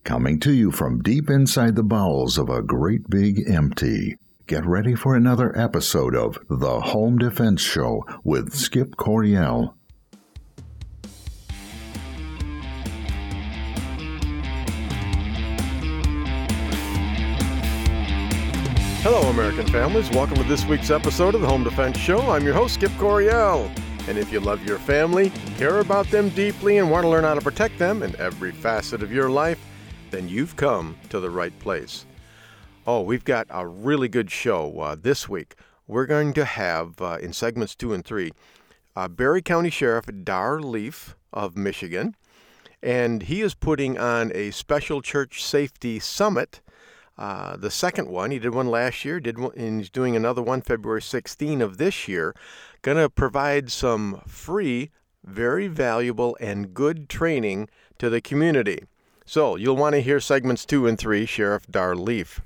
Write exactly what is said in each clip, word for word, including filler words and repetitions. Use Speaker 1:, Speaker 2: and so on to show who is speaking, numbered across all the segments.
Speaker 1: coming to you from deep inside the bowels of a great big empty. Get ready for another episode of The Home Defense Show with Skip Coryell.
Speaker 2: Hello, American families. Welcome to this week's episode of The Home Defense Show. I'm your host, Skip Coryell. And if you love your family, care about them deeply, and want to learn how to protect them in every facet of your life, then you've come to the right place. Oh, we've got a really good show uh, this week. We're going to have, uh, in segments two and three, uh, Barry County Sheriff Dar Leaf of Michigan, and he is putting on a special church safety summit. Uh, the second one, he did one last year, did one, and he's doing another one February sixteenth of this year. Going to provide some free, very valuable, and good training to the community. So you'll want to hear segments two and three, Sheriff Dar Leaf.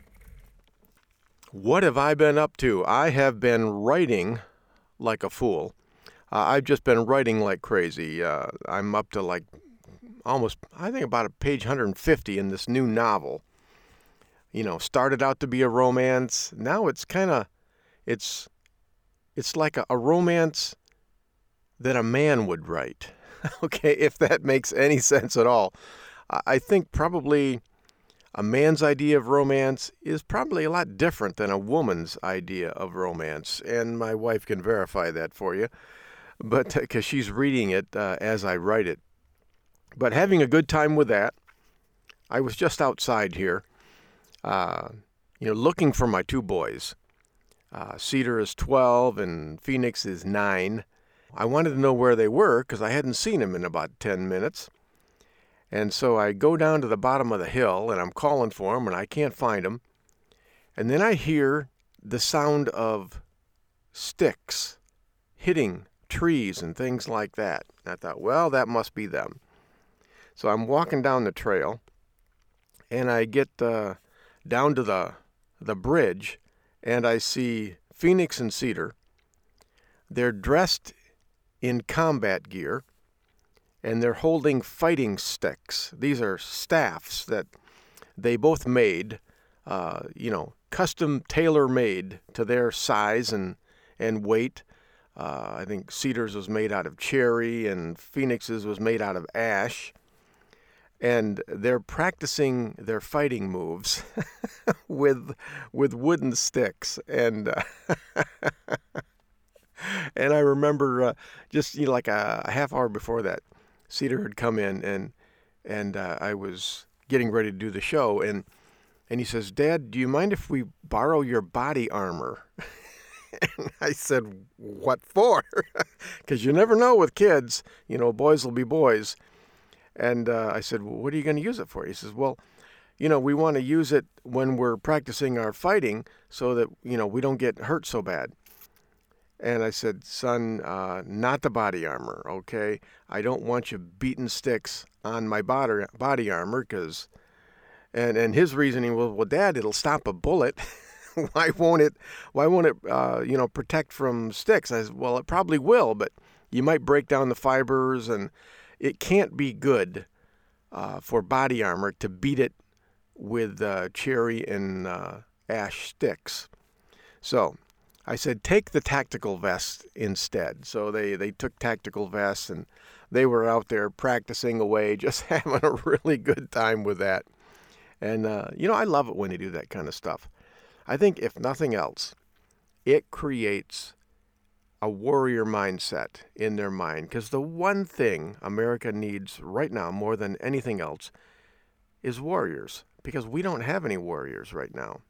Speaker 2: What have I been up to? I have been writing like a fool. Uh, I've just been writing like crazy. Uh, I'm up to like almost, I think about a page one hundred fifty in this new novel. You know, started out to be a romance. Now it's kind of, it's, it's like a, a romance that a man would write. Okay, if that makes any sense at all. I think probably a man's idea of romance is probably a lot different than a woman's idea of romance. And my wife can verify that for you, but because she's reading it uh, as I write it. But having a good time with that. I was just outside here, uh, you know, looking for my two boys. Uh, Cedar is twelve and Phoenix is nine. I wanted to know where they were because I hadn't seen them in about ten minutes. And so I go down to the bottom of the hill, and I'm calling for them, and I can't find them. And then I hear the sound of sticks hitting trees and things like that. And I thought, well, that must be them. So I'm walking down the trail, and I get uh, down to the the bridge, and I see Phoenix and Cedar. They're dressed in combat gear, and they're holding fighting sticks. These are staffs that they both made, uh, you know, custom tailor-made to their size and, and weight. Uh, I think Cedar's was made out of cherry and Phoenix's was made out of ash. And they're practicing their fighting moves with with wooden sticks. And uh, and I remember uh, just, you know, like a, a half hour before that, Cedar had come in, and and uh, I was getting ready to do the show, and and he says, "Dad, do you mind if we borrow your body armor?" And I said, "What for?" Because you never know with kids, you know, boys will be boys. And uh, I said, "Well, what are you going to use it for?" He says, "Well, you know, we want to use it when we're practicing our fighting so that, you know, we don't get hurt so bad." And I said, "Son, uh, not the body armor, okay? I don't want you beating sticks on my body, body armor, because..." And, and his reasoning was, "Well, Dad, it'll stop a bullet. Why won't it, why won't it, uh, you know, protect from sticks?" I said, "Well, it probably will, but you might break down the fibers, and it can't be good uh, for body armor to beat it with uh, cherry and uh, ash sticks." So I said, "Take the tactical vest instead." So they, they took tactical vests, and they were out there practicing away, just having a really good time with that. And, uh, you know, I love it when they do that kind of stuff. I think, if nothing else, it creates a warrior mindset in their mind. Because the one thing America needs right now, more than anything else, is warriors. Because we don't have any warriors right now.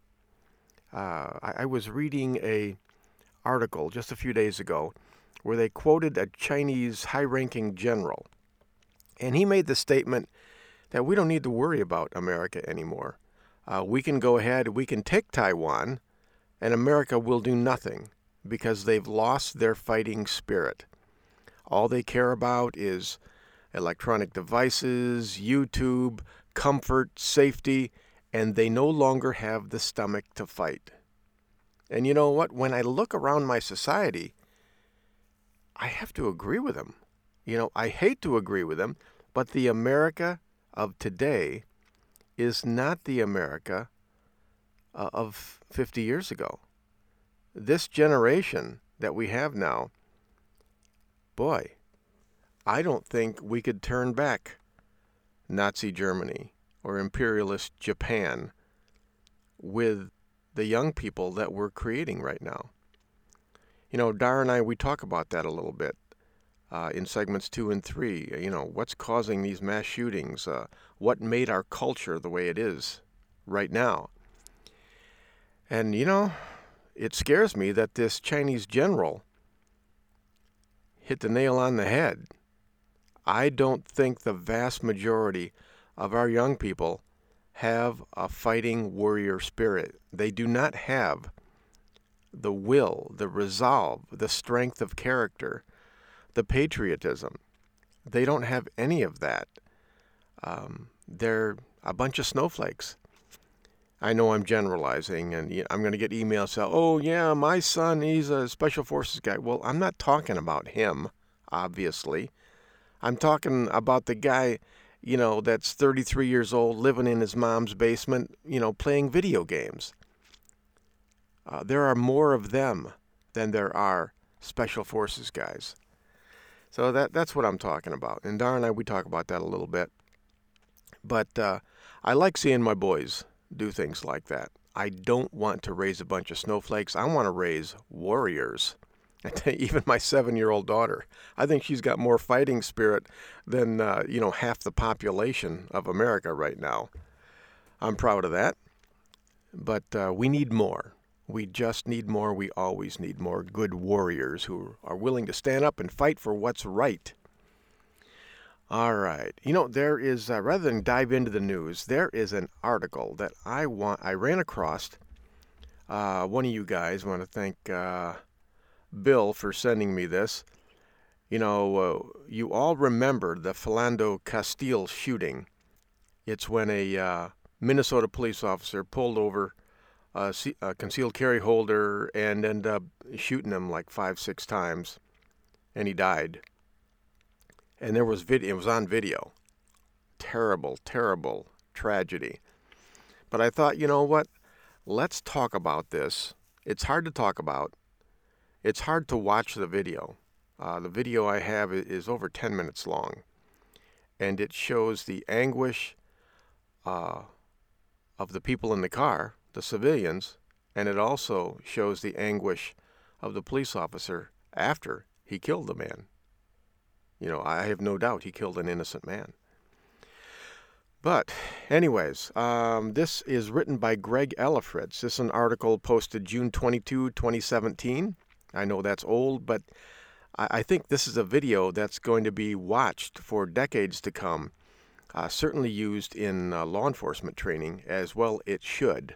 Speaker 2: Uh, I, I was reading a article just a few days ago where they quoted a Chinese high-ranking general. And he made the statement that we don't need to worry about America anymore. Uh, we can go ahead, we can take Taiwan, and America will do nothing because they've lost their fighting spirit. All they care about is electronic devices, YouTube, comfort, safety, and they no longer have the stomach to fight. And you know what? When I look around my society, I have to agree with them. You know, I hate to agree with them, but the America of today is not the America uh, of fifty years ago. This generation that we have now, boy, I don't think we could turn back Nazi Germany or imperialist Japan with the young people that we're creating right now. You know, Dara and I, we talk about that a little bit uh, in segments two and three. You know, what's causing these mass shootings? Uh, what made our culture the way it is right now? And, you know, it scares me that this Chinese general hit the nail on the head. I don't think the vast majority of our young people have a fighting warrior spirit. They do not have the will, the resolve, the strength of character, the patriotism. They don't have any of that. Um, they're a bunch of snowflakes. I know I'm generalizing, and I'm going to get emails saying, oh, yeah, my son, he's a special forces guy. Well, I'm not talking about him, obviously. I'm talking about the guy, you know, that's thirty-three years old, living in his mom's basement, you know, playing video games. Uh, there are more of them than there are special forces guys. So that that's what I'm talking about. And Dara and I, we talk about that a little bit. But uh, I like seeing my boys do things like that. I don't want to raise a bunch of snowflakes. I want to raise warriors. Even my seven-year-old daughter, I think she's got more fighting spirit than, uh, you know, half the population of America right now. I'm proud of that. But uh, we need more. We just need more. We always need more good warriors who are willing to stand up and fight for what's right. All right. You know, there is, uh, rather than dive into the news, there is an article that I want. I ran across. Uh, one of you guys, I want to thank uh, Bill for sending me this. You know, uh, you all remember the Philando Castile shooting. It's when a uh, Minnesota police officer pulled over a, a concealed carry holder and ended up shooting him like five, six times, and he died. And there was video. It was on video. Terrible, terrible tragedy. But I thought, you know what? Let's talk about this. It's hard to talk about. It's hard to watch the video. Uh, the video I have is over ten minutes long, and it shows the anguish uh, of the people in the car, the civilians, and it also shows the anguish of the police officer after he killed the man. You know, I have no doubt he killed an innocent man. But anyways, um, this is written by Greg Ellifritz. This is an article posted June twenty-second, twenty seventeen. I know that's old, but I, I think this is a video that's going to be watched for decades to come. Uh, certainly used in uh, law enforcement training, as well it should.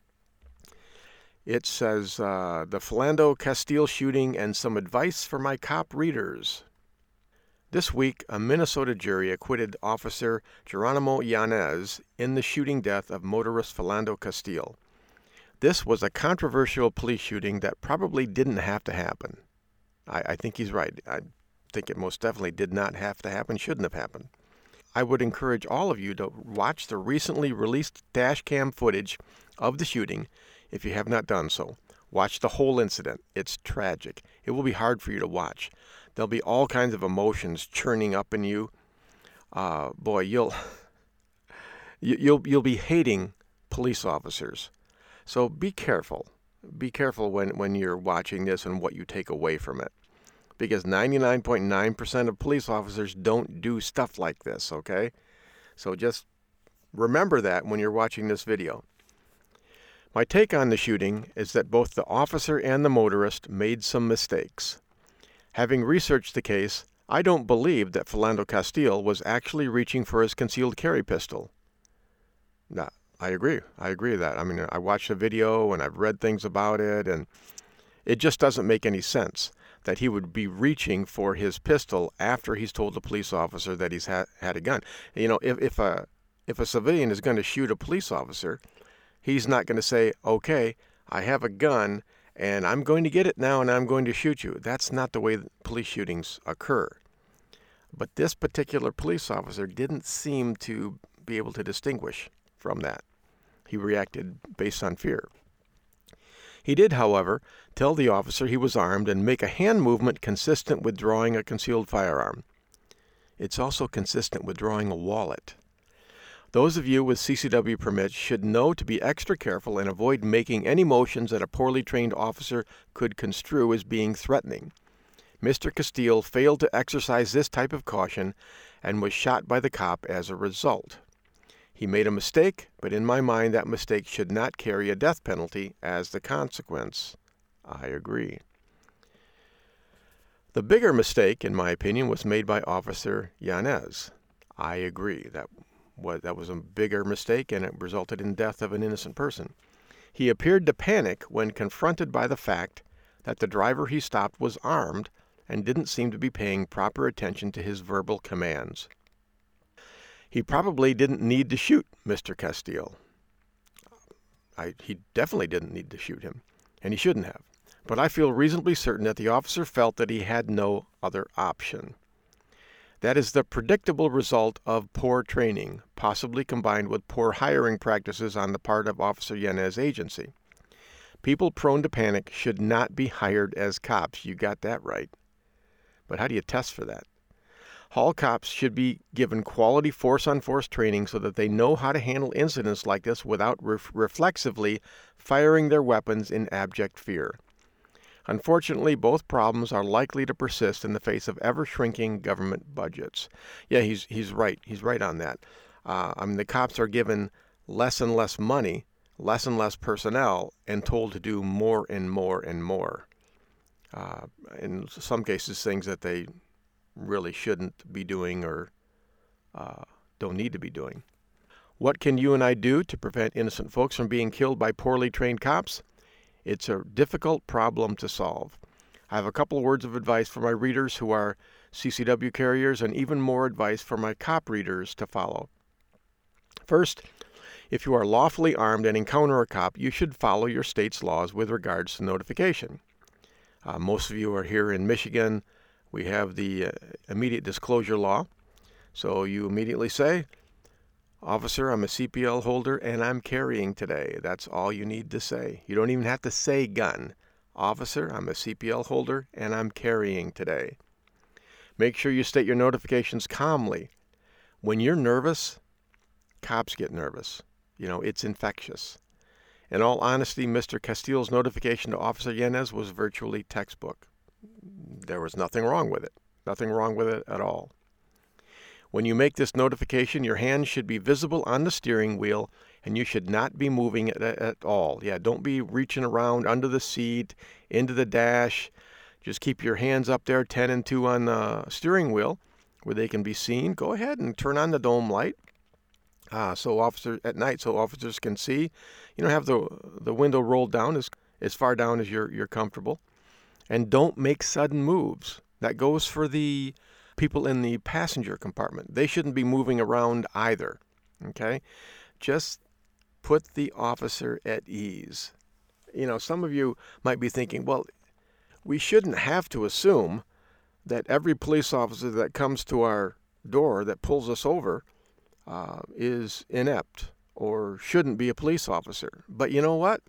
Speaker 2: It says, uh, the Philando Castile shooting and some advice for my cop readers. This week, a Minnesota jury acquitted Officer Geronimo Yanez in the shooting death of motorist Philando Castile. This was a controversial police shooting that probably didn't have to happen. I, I think he's right. I think it most definitely did not have to happen, shouldn't have happened. I would encourage all of you to watch the recently released dash cam footage of the shooting if you have not done so. Watch the whole incident. It's tragic. It will be hard for you to watch. There'll be all kinds of emotions churning up in you. Uh, boy, you'll you'll you'll be hating police officers. So be careful. Be careful when, when you're watching this and what you take away from it. Because ninety-nine point nine percent of police officers don't do stuff like this, okay? So just remember that when you're watching this video. My take on the shooting is that both the officer and the motorist made some mistakes. Having researched the case, I don't believe that Philando Castile was actually reaching for his concealed carry pistol. No, I agree. I agree with that. I mean, I watched the video and I've read things about it, and it just doesn't make any sense that he would be reaching for his pistol after he's told the police officer that he's ha- had a gun. You know, if, if a if a civilian is going to shoot a police officer, he's not going to say, okay, I have a gun, and I'm going to get it now, and I'm going to shoot you. That's not the way police shootings occur. But this particular police officer didn't seem to be able to distinguish from that. He reacted based on fear. He did, however, tell the officer he was armed and make a hand movement consistent with drawing a concealed firearm. It's also consistent with drawing a wallet. Those of you with C C W permits should know to be extra careful and avoid making any motions that a poorly trained officer could construe as being threatening. Mister Castile failed to exercise this type of caution and was shot by the cop as a result. He made a mistake, but in my mind that mistake should not carry a death penalty as the consequence. I agree. The bigger mistake, in my opinion, was made by Officer Yanez. I agree. That was, that was a bigger mistake, and it resulted in the death of an innocent person. He appeared to panic when confronted by the fact that the driver he stopped was armed and didn't seem to be paying proper attention to his verbal commands. He probably didn't need to shoot Mister Castile. I, he definitely didn't need to shoot him, and he shouldn't have. But I feel reasonably certain that the officer felt that he had no other option. That is the predictable result of poor training, possibly combined with poor hiring practices on the part of Officer Yanez's agency. People prone to panic should not be hired as cops. You got that right. But how do you test for that? Hall cops should be given quality force-on-force training so that they know how to handle incidents like this without ref- reflexively firing their weapons in abject fear. Unfortunately, both problems are likely to persist in the face of ever-shrinking government budgets. Yeah, he's he's right. He's right on that. Uh, I mean, the cops are given less and less money, less and less personnel, and told to do more and more and more. Uh, in some cases, things that they really shouldn't be doing or uh, don't need to be doing. What can you and I do to prevent innocent folks from being killed by poorly trained cops? It's a difficult problem to solve. I have a couple of words of advice for my readers who are C C W carriers and even more advice for my cop readers to follow. First, if you are lawfully armed and encounter a cop, you should follow your state's laws with regards to notification. Uh, most of you are here in Michigan. We have the uh, immediate disclosure law. So you immediately say, "Officer, I'm a C P L holder and I'm carrying today." That's all you need to say. You don't even have to say gun. "Officer, I'm a C P L holder and I'm carrying today." Make sure you state your notifications calmly. When you're nervous, cops get nervous. You know, it's infectious. In all honesty, Mister Castile's notification to Officer Yanez was virtually textbook. There was nothing wrong with it. Nothing wrong with it at all. When you make this notification, your hands should be visible on the steering wheel, and you should not be moving it at all. Yeah, don't be reaching around under the seat, into the dash. Just keep your hands up there, ten and two on the steering wheel, where they can be seen. Go ahead and turn on the dome light, uh, so officers at night, so officers can see. You know, have the the window rolled down as as far down as you're you're comfortable, and don't make sudden moves. That goes for the people in the passenger compartment. They shouldn't be moving around either. Okay, just put the officer at ease. You know, some of you might be thinking, well, we shouldn't have to assume that every police officer that comes to our door that pulls us over uh, is inept or shouldn't be a police officer. But you know what?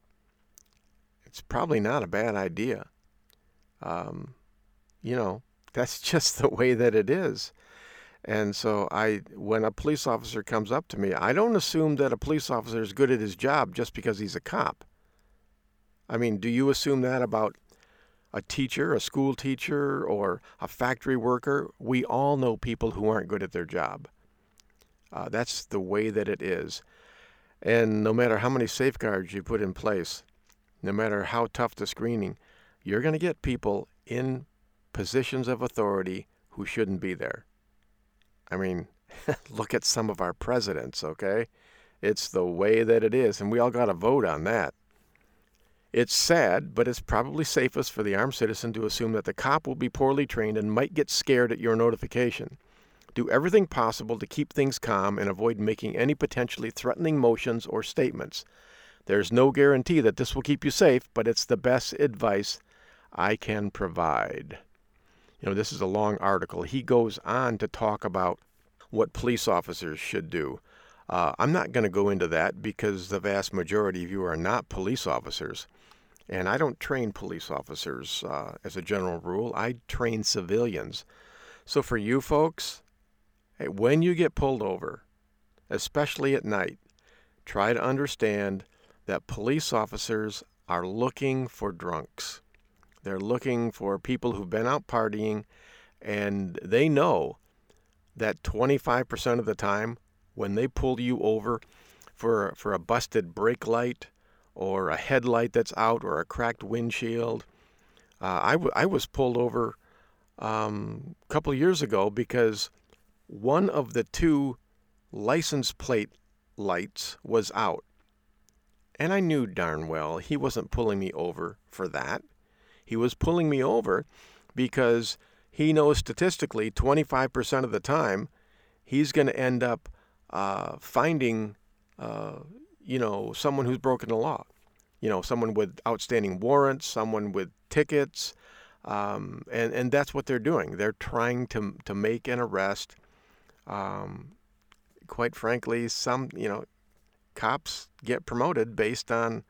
Speaker 2: It's probably not a bad idea. Um, you know, that's just the way that it is. And so I, when a police officer comes up to me, I don't assume that a police officer is good at his job just because he's a cop. I mean, do you assume that about a teacher, a school teacher, or a factory worker? We all know people who aren't good at their job. Uh, that's the way that it is. And no matter how many safeguards you put in place, no matter how tough the screening, you're going to get people in positions of authority who shouldn't be there. I mean, look at some of our presidents, okay? It's the way that it is, and we all got to vote on that. It's sad, but it's probably safest for the armed citizen to assume that the cop will be poorly trained and might get scared at your notification. Do everything possible to keep things calm and avoid making any potentially threatening motions or statements. There's no guarantee that this will keep you safe, but it's the best advice I can provide. You know, this is a long article. He goes on to talk about what police officers should do. Uh, I'm not going to go into that because the vast majority of you are not police officers. And I don't train police officers uh, as a general rule. I train civilians. So for you folks, hey, when you get pulled over, especially at night, try to understand that police officers are looking for drunks. They're looking for people who've been out partying, and they know that twenty-five percent of the time when they pull you over for for a busted brake light or a headlight that's out or a cracked windshield. Uh, I, w- I was pulled over um, a couple of years ago because one of the two license plate lights was out. And I knew darn well he wasn't pulling me over for that. He was pulling me over because he knows statistically twenty-five percent of the time he's going to end up uh, finding, uh, you know, someone who's broken the law. You know, someone with outstanding warrants, someone with tickets, um, and, and that's what they're doing. They're trying to to make an arrest. Um, quite frankly, some, you know, cops get promoted based on,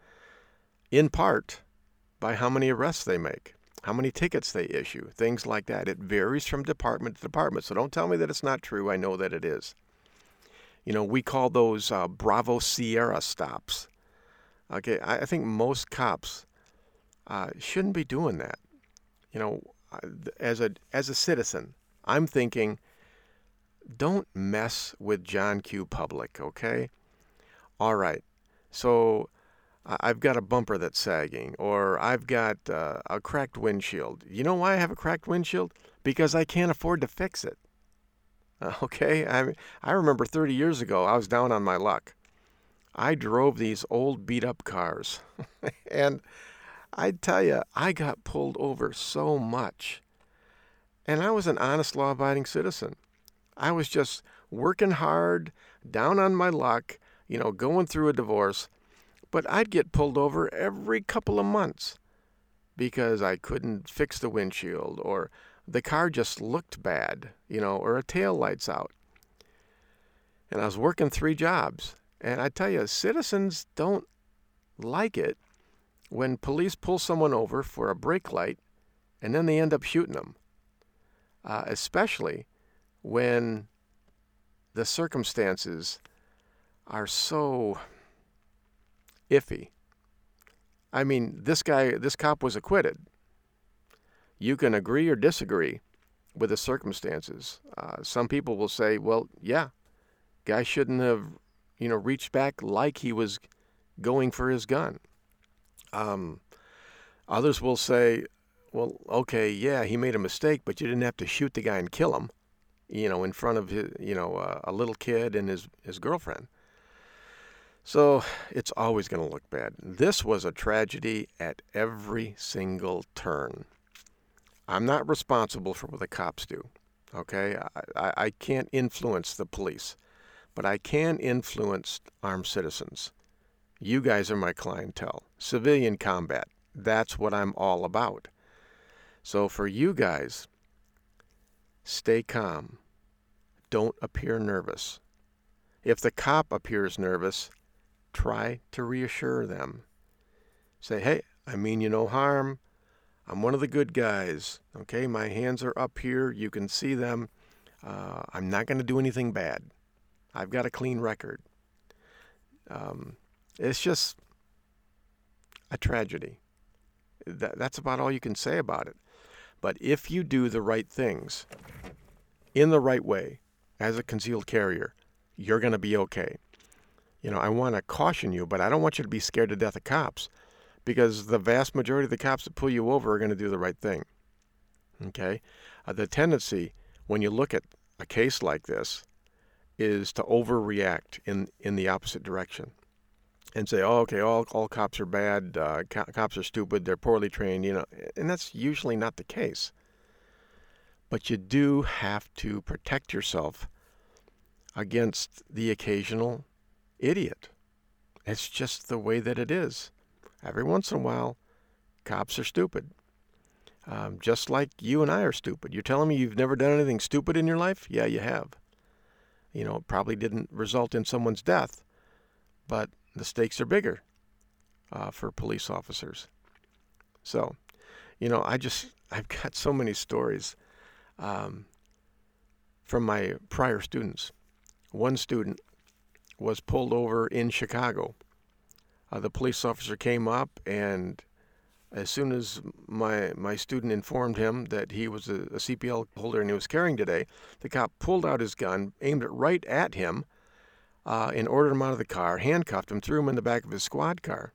Speaker 2: in part, by how many arrests they make, how many tickets they issue, things like that. It varies from department to department. So don't tell me that it's not true. I know that it is. You know, we call those uh, Bravo Sierra stops. Okay, I, I think most cops uh, shouldn't be doing that. You know, as a as a citizen, I'm thinking, don't mess with John Q. Public, okay? All right, so I've got a bumper that's sagging, or I've got uh, a cracked windshield. You know why I have a cracked windshield? Because I can't afford to fix it. Okay, I I remember thirty years ago, I was down on my luck. I drove these old beat-up cars, and I tell you, I got pulled over so much. And I was an honest, law-abiding citizen. I was just working hard, down on my luck, you know, going through a divorce. But I'd get pulled over every couple of months because I couldn't fix the windshield, or the car just looked bad, you know, or a tail light's out. And I was working three jobs. And I tell you, citizens don't like it when police pull someone over for a brake light and then they end up shooting them, uh, especially when the circumstances are so iffy. I mean, this guy, this cop was acquitted. You can agree or disagree with the circumstances. Uh, some people will say, well, yeah, guy shouldn't have, you know, reached back like he was going for his gun. Um, others will say, well, okay, yeah, he made a mistake, but you didn't have to shoot the guy and kill him, you know, in front of his, you know, uh, a little kid and his, his girlfriend. So it's always going to look bad. This was a tragedy at every single turn. I'm not responsible for what the cops do, okay? I, I, I can't influence the police, but I can influence armed citizens. You guys are my clientele. Civilian combat, that's what I'm all about. So for you guys, stay calm. Don't appear nervous. If the cop appears nervous, try to reassure them. Say, hey, I mean you no harm. I'm one of the good guys. Okay, my hands are up here. You can see them. Uh, I'm not going to do anything bad. I've got a clean record. Um, it's just a tragedy. That, that's about all you can say about it. But if you do the right things in the right way as a concealed carrier, you're going to be okay. You know, I want to caution you, but I don't want you to be scared to death of cops, because the vast majority of the cops that pull you over are going to do the right thing. Okay? Uh, the tendency, when you look at a case like this, is to overreact in, in the opposite direction and say, oh, okay, all, all cops are bad, uh, co- cops are stupid, they're poorly trained, you know, and that's usually not the case. But you do have to protect yourself against the occasional idiot. It's just the way that it is. Every once in a while, cops are stupid. Um, just like you and I are stupid. You're telling me you've never done anything stupid in your life? Yeah, you have. You know, it probably didn't result in someone's death, but the stakes are bigger uh, for police officers. So, you know, I just, I've got so many stories um, from my prior students. One student was pulled over in Chicago. Uh, the police officer came up, and as soon as my my student informed him that he was a, a C P L holder and he was carrying today, the cop pulled out his gun, aimed it right at him, uh, and ordered him out of the car, handcuffed him, threw him in the back of his squad car.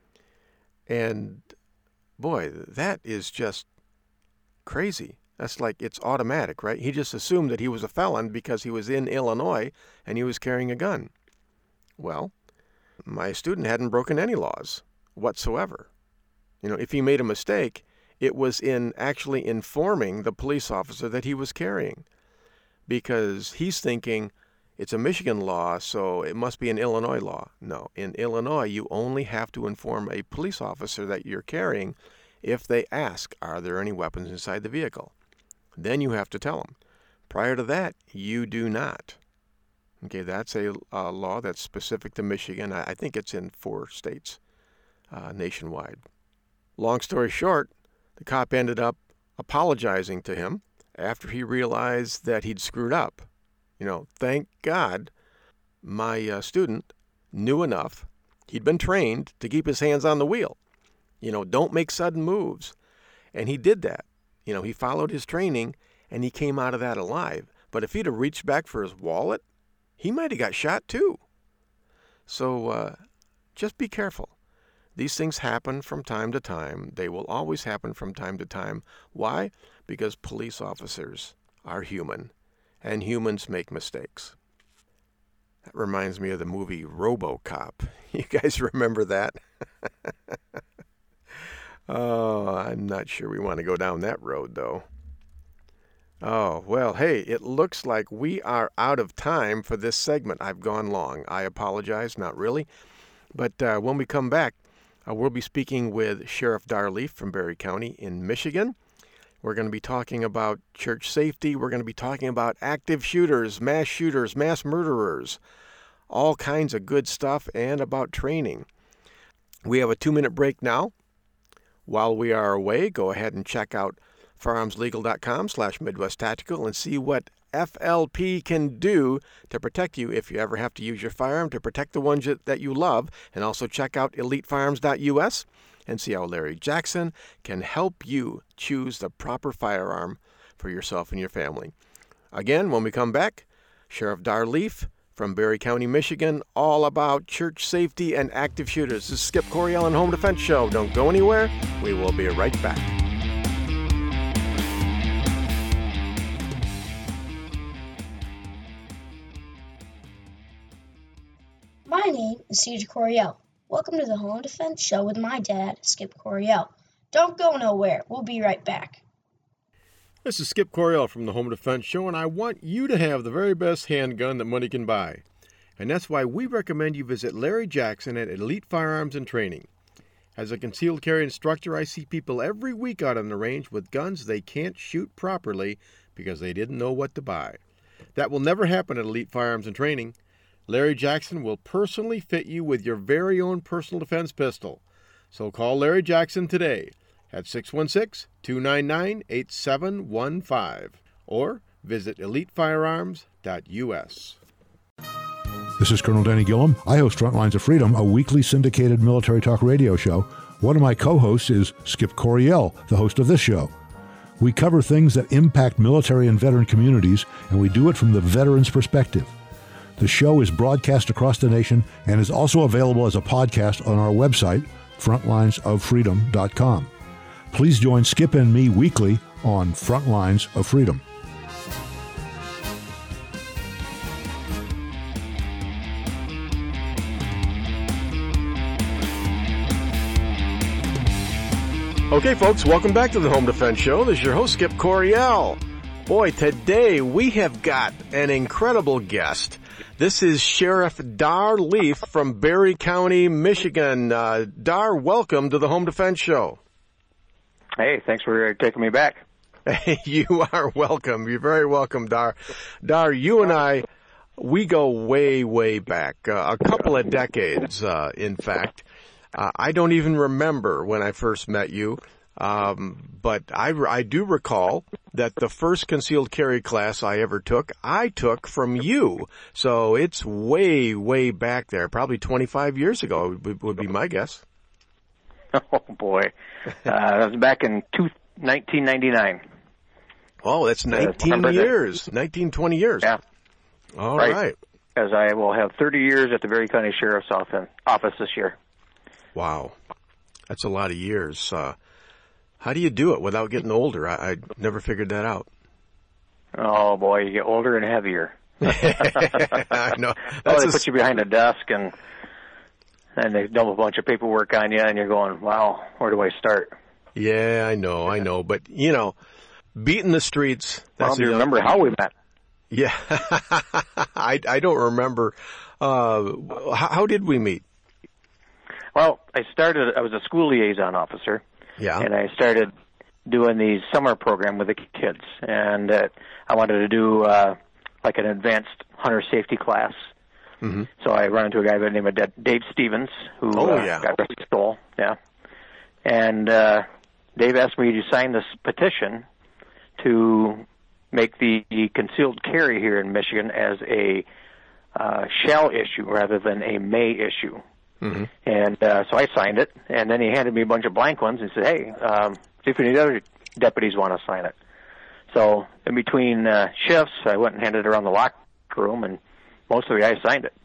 Speaker 2: And boy, that is just crazy. That's like it's automatic, right? He just assumed that he was a felon because he was in Illinois and he was carrying a gun. Well, my student hadn't broken any laws whatsoever. You know, if he made a mistake, it was in actually informing the police officer that he was carrying, because he's thinking it's a Michigan law, so it must be an Illinois law. No, in Illinois, you only have to inform a police officer that you're carrying if they ask, are there any weapons inside the vehicle? Then you have to tell them. Prior to that, you do not. Okay, that's a, a law that's specific to Michigan. I, I think it's in four states uh, nationwide. Long story short, the cop ended up apologizing to him after he realized that he'd screwed up. You know, thank God my uh, student knew enough. He'd been trained to keep his hands on the wheel. You know, don't make sudden moves. And he did that. You know, he followed his training, and he came out of that alive. But if he'd have reached back for his wallet, he might have got shot too. So uh, just be careful. These things happen from time to time. They will always happen from time to time. Why? Because police officers are human, and humans make mistakes. That reminds me of the movie RoboCop. You guys remember that? Oh, I'm not sure we want to go down that road, though. Oh, well, hey, it looks like we are out of time for this segment. I've gone long. I apologize, not really. But uh, when we come back, uh, we'll be speaking with Sheriff Dar Leaf from Barry County in Michigan. We're going to be talking about church safety. We're going to be talking about active shooters, mass shooters, mass murderers, all kinds of good stuff, and about training. We have a two-minute break now. While we are away, go ahead and check out firearmslegal.com slash Midwest Tactical and see what F L P can do to protect you if you ever have to use your firearm, to protect the ones that you love. And also check out elite firearms dot U S and see how Larry Jackson can help you choose the proper firearm for yourself and your family. Again, when we come back, Sheriff Dar Leaf from Barry County, Michigan, all about church safety and active shooters. This is Skip Coryell and Home Defense Show. Don't go anywhere. We will be right back.
Speaker 3: My name is C J Coryell. Welcome to the Home Defense Show with my dad, Skip Coryell. Don't go nowhere. We'll be right back.
Speaker 2: This is Skip Coryell from the Home Defense Show, and I want you to have the very best handgun that money can buy. And that's why we recommend you visit Larry Jackson at Elite Firearms and Training. As a concealed carry instructor, I see people every week out on the range with guns they can't shoot properly because they didn't know what to buy. That will never happen at Elite Firearms and Training. Larry Jackson will personally fit you with your very own personal defense pistol. So call Larry Jackson today at six one six, two nine nine, eight seven one five or visit elite firearms dot U S.
Speaker 4: This is Colonel Danny Gillum. I host Frontlines of Freedom, a weekly syndicated military talk radio show. One of my co-hosts is Skip Coryell, the host of this show. We cover things that impact military and veteran communities, and we do it from the veteran's perspective. The show is broadcast across the nation and is also available as a podcast on our website, frontlines of freedom dot com. Please join Skip and me weekly on Frontlines of Freedom.
Speaker 2: Okay, folks, welcome back to the Home Defense Show. This is your host, Skip Coryell. Boy, today we have got an incredible guest. This is Sheriff Dar Leaf from Barry County, Michigan. Uh, Dar, welcome to the Home Defense Show.
Speaker 5: Hey, thanks for taking me back.
Speaker 2: You are welcome. You're very welcome, Dar. Dar, you and I we go way, way back, uh, a couple of decades, uh, in fact. Uh, I don't even remember when I first met you, um, but I, I do recall that the first concealed carry class I ever took, I took from you. So it's way, way back there, probably twenty-five years ago would, would be my guess.
Speaker 5: Oh, boy. Uh, that was back in two, nineteen ninety-nine.
Speaker 2: Oh, that's nineteen years, that? nineteen, twenty years.
Speaker 5: Yeah.
Speaker 2: All right. right.
Speaker 5: As I will have thirty years at the Berry County Sheriff's Office this year.
Speaker 2: Wow. That's a lot of years. Uh, how do you do it without getting older? I, I never figured that out.
Speaker 5: Oh, boy, you get older and heavier.
Speaker 2: I know.
Speaker 5: That's oh, they a... put you behind a desk, and and they dump a bunch of paperwork on you, and you're going, wow, where do I start?
Speaker 2: Yeah, I know, I know. But, you know, beating the streets. That's
Speaker 5: well, do you remember how we met?
Speaker 2: Yeah. I, I don't remember. Uh, how, how did we meet?
Speaker 5: Well, I started, I was a school liaison officer.
Speaker 2: Yeah.
Speaker 5: And I started doing the summer program with the kids. And uh, I wanted to do uh, like an advanced hunter safety class. Mm-hmm. So I ran into a guy by the name of Dave Stevens, who
Speaker 2: oh,
Speaker 5: uh,
Speaker 2: yeah.
Speaker 5: got arrested. Yeah. And uh, Dave asked me to sign this petition to make the concealed carry here in Michigan as a uh, shall issue rather than a may issue. Mm-hmm. And uh, so I signed it, and then he handed me a bunch of blank ones and said, hey, um, see if any other deputies want to sign it. So in between uh, shifts, I went and handed it around the locker room, and most of the guys signed it.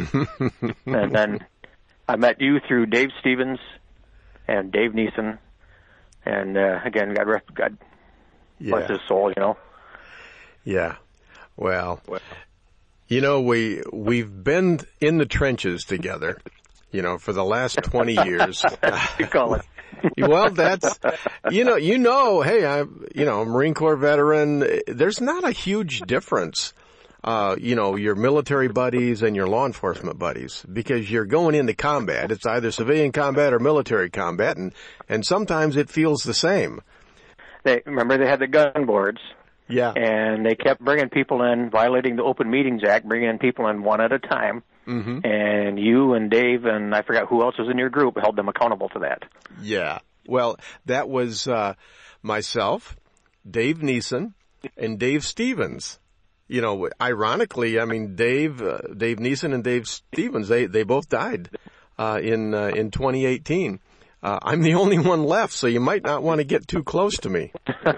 Speaker 5: And then I met you through Dave Stevens and Dave Neeson, and uh, again, God, rest, God
Speaker 2: yeah.
Speaker 5: bless his soul, you know.
Speaker 2: Yeah. Well, you know, we, we've been in the trenches together, you know, for the last twenty years.
Speaker 5: You call it.
Speaker 2: Well, that's, you know, you know, hey, I'm, you know, a Marine Corps veteran. There's not a huge difference, uh, you know, your military buddies and your law enforcement buddies, because you're going into combat. It's either civilian combat or military combat, and, and sometimes it feels the same.
Speaker 5: They, remember they had the gun boards.
Speaker 2: Yeah.
Speaker 5: And they kept bringing people in, violating the Open Meetings Act, bringing in people in one at a time. Mm-hmm. And you and Dave and I forgot who else was in your group held them accountable to that.
Speaker 2: Yeah. Well, that was uh, myself, Dave Neeson, and Dave Stevens. You know, ironically, I mean, Dave uh, Dave Neeson and Dave Stevens, they, they both died uh, in uh, in twenty eighteen. Uh, I'm the only one left, so you might not want to get too close to me.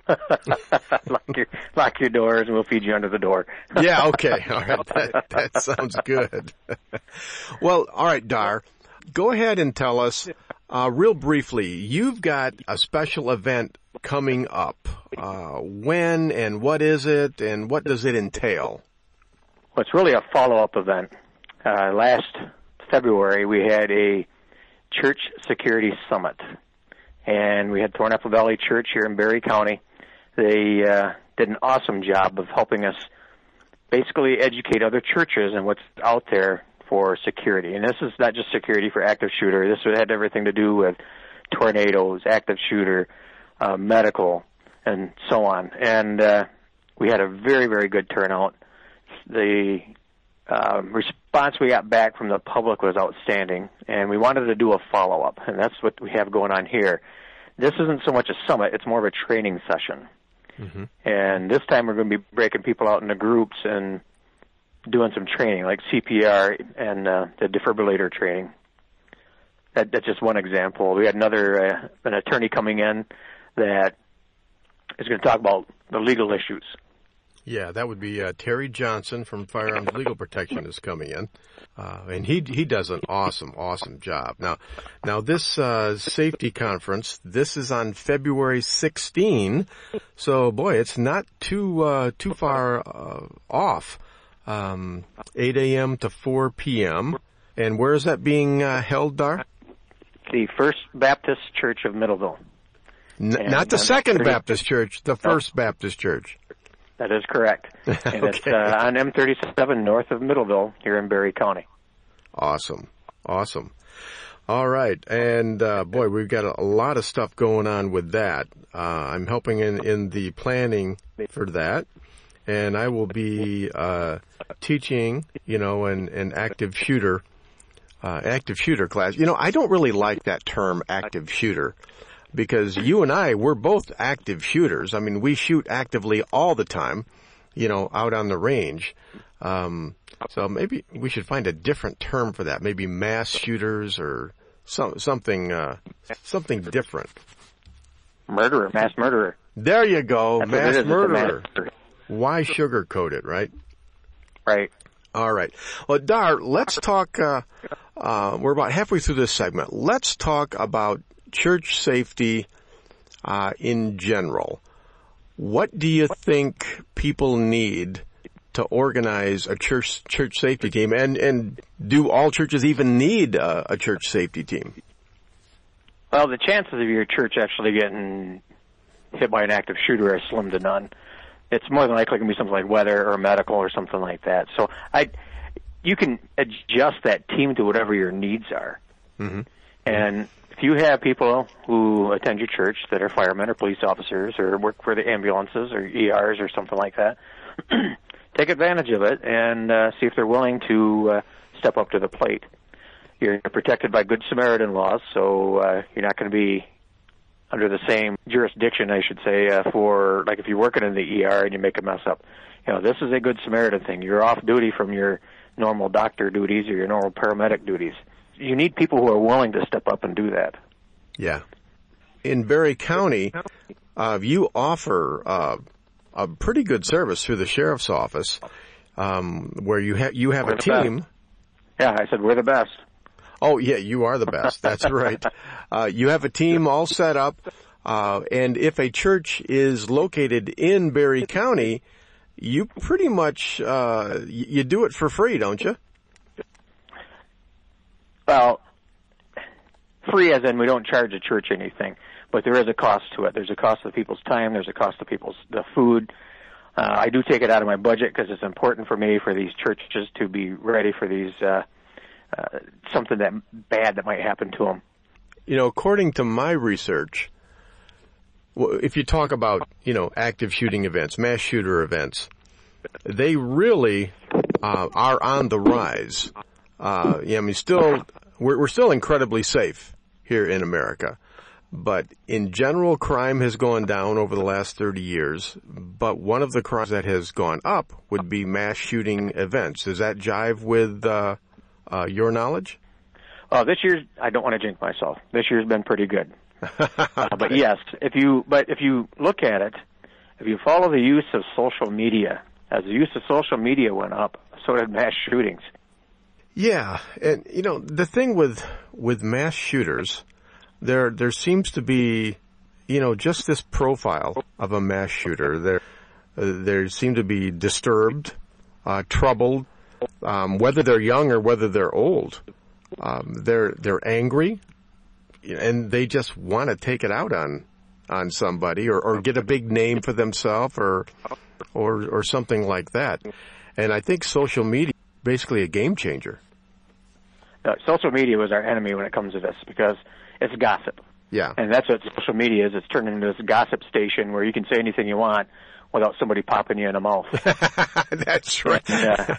Speaker 5: lock, your, lock your doors, and we'll feed you under the door.
Speaker 2: Yeah, okay. All right. That, that sounds good. Well, all right, Dar, go ahead and tell us, uh, real briefly, you've got a special event coming up. Uh, when and what is it, and what does it entail?
Speaker 5: Well, it's really a follow-up event. Uh, last February, we had a Church Security Summit, and we had Thorn-Apple Valley Church here in Berry County. They uh, did an awesome job of helping us basically educate other churches and what's out there for security. And this is not just security for active shooter. This had everything to do with tornadoes, active shooter, uh, medical, and so on. And uh, we had a very, very good turnout. The Um, response we got back from the public was outstanding, and we wanted to do a follow-up, and that's what we have going on here. This isn't so much a summit, it's more of a training session. Mm-hmm. And this time we're going to be breaking people out into groups and doing some training, like C P R and uh, the defibrillator training. That, that's just one example. We had another, uh, an attorney coming in that is going to talk about the legal issues.
Speaker 2: Yeah, that would be uh, Terry Johnson from Firearms Legal Protection is coming in, uh, and he he does an awesome, awesome job. Now, now this uh, safety conference, this is on February sixteenth, so boy, it's not too uh, too far uh, off. Um, eight a.m. to four p.m. And where is that being uh, held, Dar?
Speaker 5: The First Baptist Church of Middleville.
Speaker 2: N- not the Second thirty Baptist Church, the First no. Baptist Church.
Speaker 5: That is correct. And
Speaker 2: okay.
Speaker 5: It's uh, on M thirty-seven north of Middleville here in Berry County.
Speaker 2: Awesome. Awesome. All right. And, uh, boy, we've got a, a lot of stuff going on with that. Uh, I'm helping in, in the planning for that. and I will be uh, teaching, you know, an, an active shooter, uh, active shooter class. You know, I don't really like that term active shooter because you and I, we're both active shooters. I mean, we shoot actively all the time, you know, out on the range. Um, so maybe we should find a different term for that. Maybe mass shooters or some, something, uh, something different.
Speaker 5: Murderer, mass murderer.
Speaker 2: There you go,
Speaker 5: That's
Speaker 2: mass
Speaker 5: it is,
Speaker 2: murderer.
Speaker 5: Mass.
Speaker 2: Why sugarcoat it, right?
Speaker 5: Right.
Speaker 2: All right. Well, Dar, let's talk, uh, uh, we're about halfway through this segment. Let's talk about church safety, uh, in general. What do you think people need to organize a church, church safety team? And, and do all churches even need a, a church safety team?
Speaker 5: Well, the chances of your church actually getting hit by an active shooter are slim to none. It's more than likely going to be something like weather or medical or something like that. So I, you can adjust that team to whatever your needs are.
Speaker 2: Mm-hmm.
Speaker 5: And if you have people who attend your church that are firemen or police officers or work for the ambulances or E Rs or something like that, take advantage of it and uh, see if they're willing to uh, step up to the plate. You're protected by Good Samaritan laws, so uh, you're not going to be under the same jurisdiction, I should say, uh, for, like if you're working in the E R and you make a mess up. You know, this is a Good Samaritan thing. You're off duty from your normal doctor duties or your normal paramedic duties. You need people who are willing to step up and do that.
Speaker 2: Yeah. In Barry County, uh, you offer uh, a pretty good service through the sheriff's office, um, where you, ha- you have
Speaker 5: We're
Speaker 2: a team.
Speaker 5: Best. Yeah, I said we're the best.
Speaker 2: Oh, yeah, you are the best. That's right. Uh, you have a team all set up, uh, and if a church is located in Barry County, you pretty much, uh, you do it for free, don't you?
Speaker 5: Well, free as in we don't charge a church anything, but there is a cost to it. There's a cost of people's time. There's a cost of people's, the food. Uh, I do take it out of my budget because it's important for me for these churches to be ready for these, uh, Uh, something that bad that might happen to them.
Speaker 2: You know, according to my research, if you talk about, you know, active shooting events, mass shooter events, they really uh, are on the rise. Uh, yeah, I mean, still, we're, we're still incredibly safe here in America. But in general, crime has gone down over the last thirty years. But one of the crimes that has gone up would be mass shooting events. Does that jive with uh Uh, your knowledge?
Speaker 5: Oh, this year's, I don't want to jinx myself. This year's been pretty good. uh, but yes, if you, but if you look at it, if you follow the use of social media, as the use of social media went up, so did mass shootings.
Speaker 2: Yeah, and you know, the thing with, with mass shooters, there, there seems to be, you know, just this profile of a mass shooter. There, uh, there seem to be disturbed, uh, troubled, Um, whether they're young or whether they're old, um, they're they're angry, and they just want to take it out on on somebody or, or get a big name for themselves or or or something like that. And I think social media is basically a game changer.
Speaker 5: Uh, social media was our enemy when it comes to this because it's gossip.
Speaker 2: Yeah,
Speaker 5: and that's what social media is. It's turned into this gossip station where you can say anything you want without somebody popping you in the mouth.
Speaker 2: That's right.
Speaker 5: Yeah.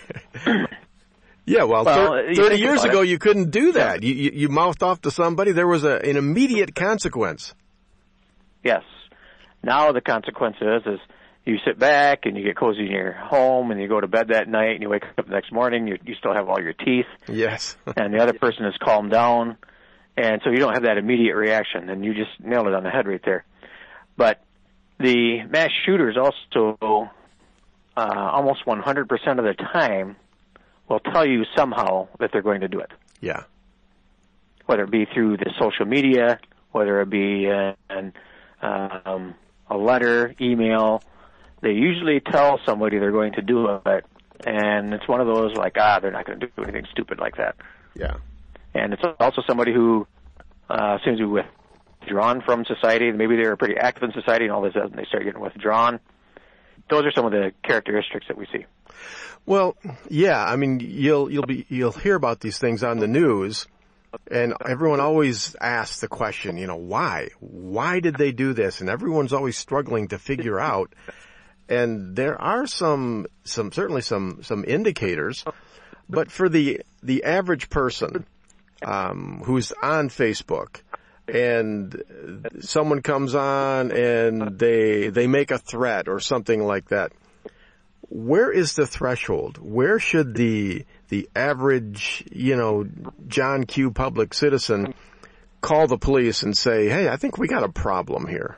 Speaker 2: Yeah, well,
Speaker 5: well
Speaker 2: thir- thirty years ago,
Speaker 5: it.
Speaker 2: you couldn't do that. You, you, you mouthed off to somebody, there was a, an immediate consequence.
Speaker 5: Yes. Now the consequence is, is you sit back and you get cozy in your home and you go to bed that night and you wake up the next morning, you, you still have all your teeth.
Speaker 2: Yes.
Speaker 5: And the other person has calmed down. And so you don't have that immediate reaction, and you just nailed it on the head right there. But the mass shooters also, uh, almost one hundred percent of the time, will tell you somehow that they're going to do it.
Speaker 2: Yeah.
Speaker 5: Whether it be through the social media, whether it be uh, an, um, a letter, email, they usually tell somebody they're going to do it, and it's one of those like, ah, they're not going to do anything stupid like that.
Speaker 2: Yeah.
Speaker 5: And it's also somebody who uh, seems to be withdrawn from society. Maybe they were pretty active in society, and all of a sudden they start getting withdrawn. Those are some of the characteristics that we see.
Speaker 2: Well, yeah, I mean, you'll you'll be you'll hear about these things on the news, and everyone always asks the question, you know, why? Why did they do this? And everyone's always struggling to figure out. and there are some, some certainly some, some indicators, but for the the average person um, who's on Facebook, and someone comes on and they they make a threat or something like that, where is the threshold? Where should the the average, you know, John Q. public citizen call the police and say, hey, I think we got a problem here?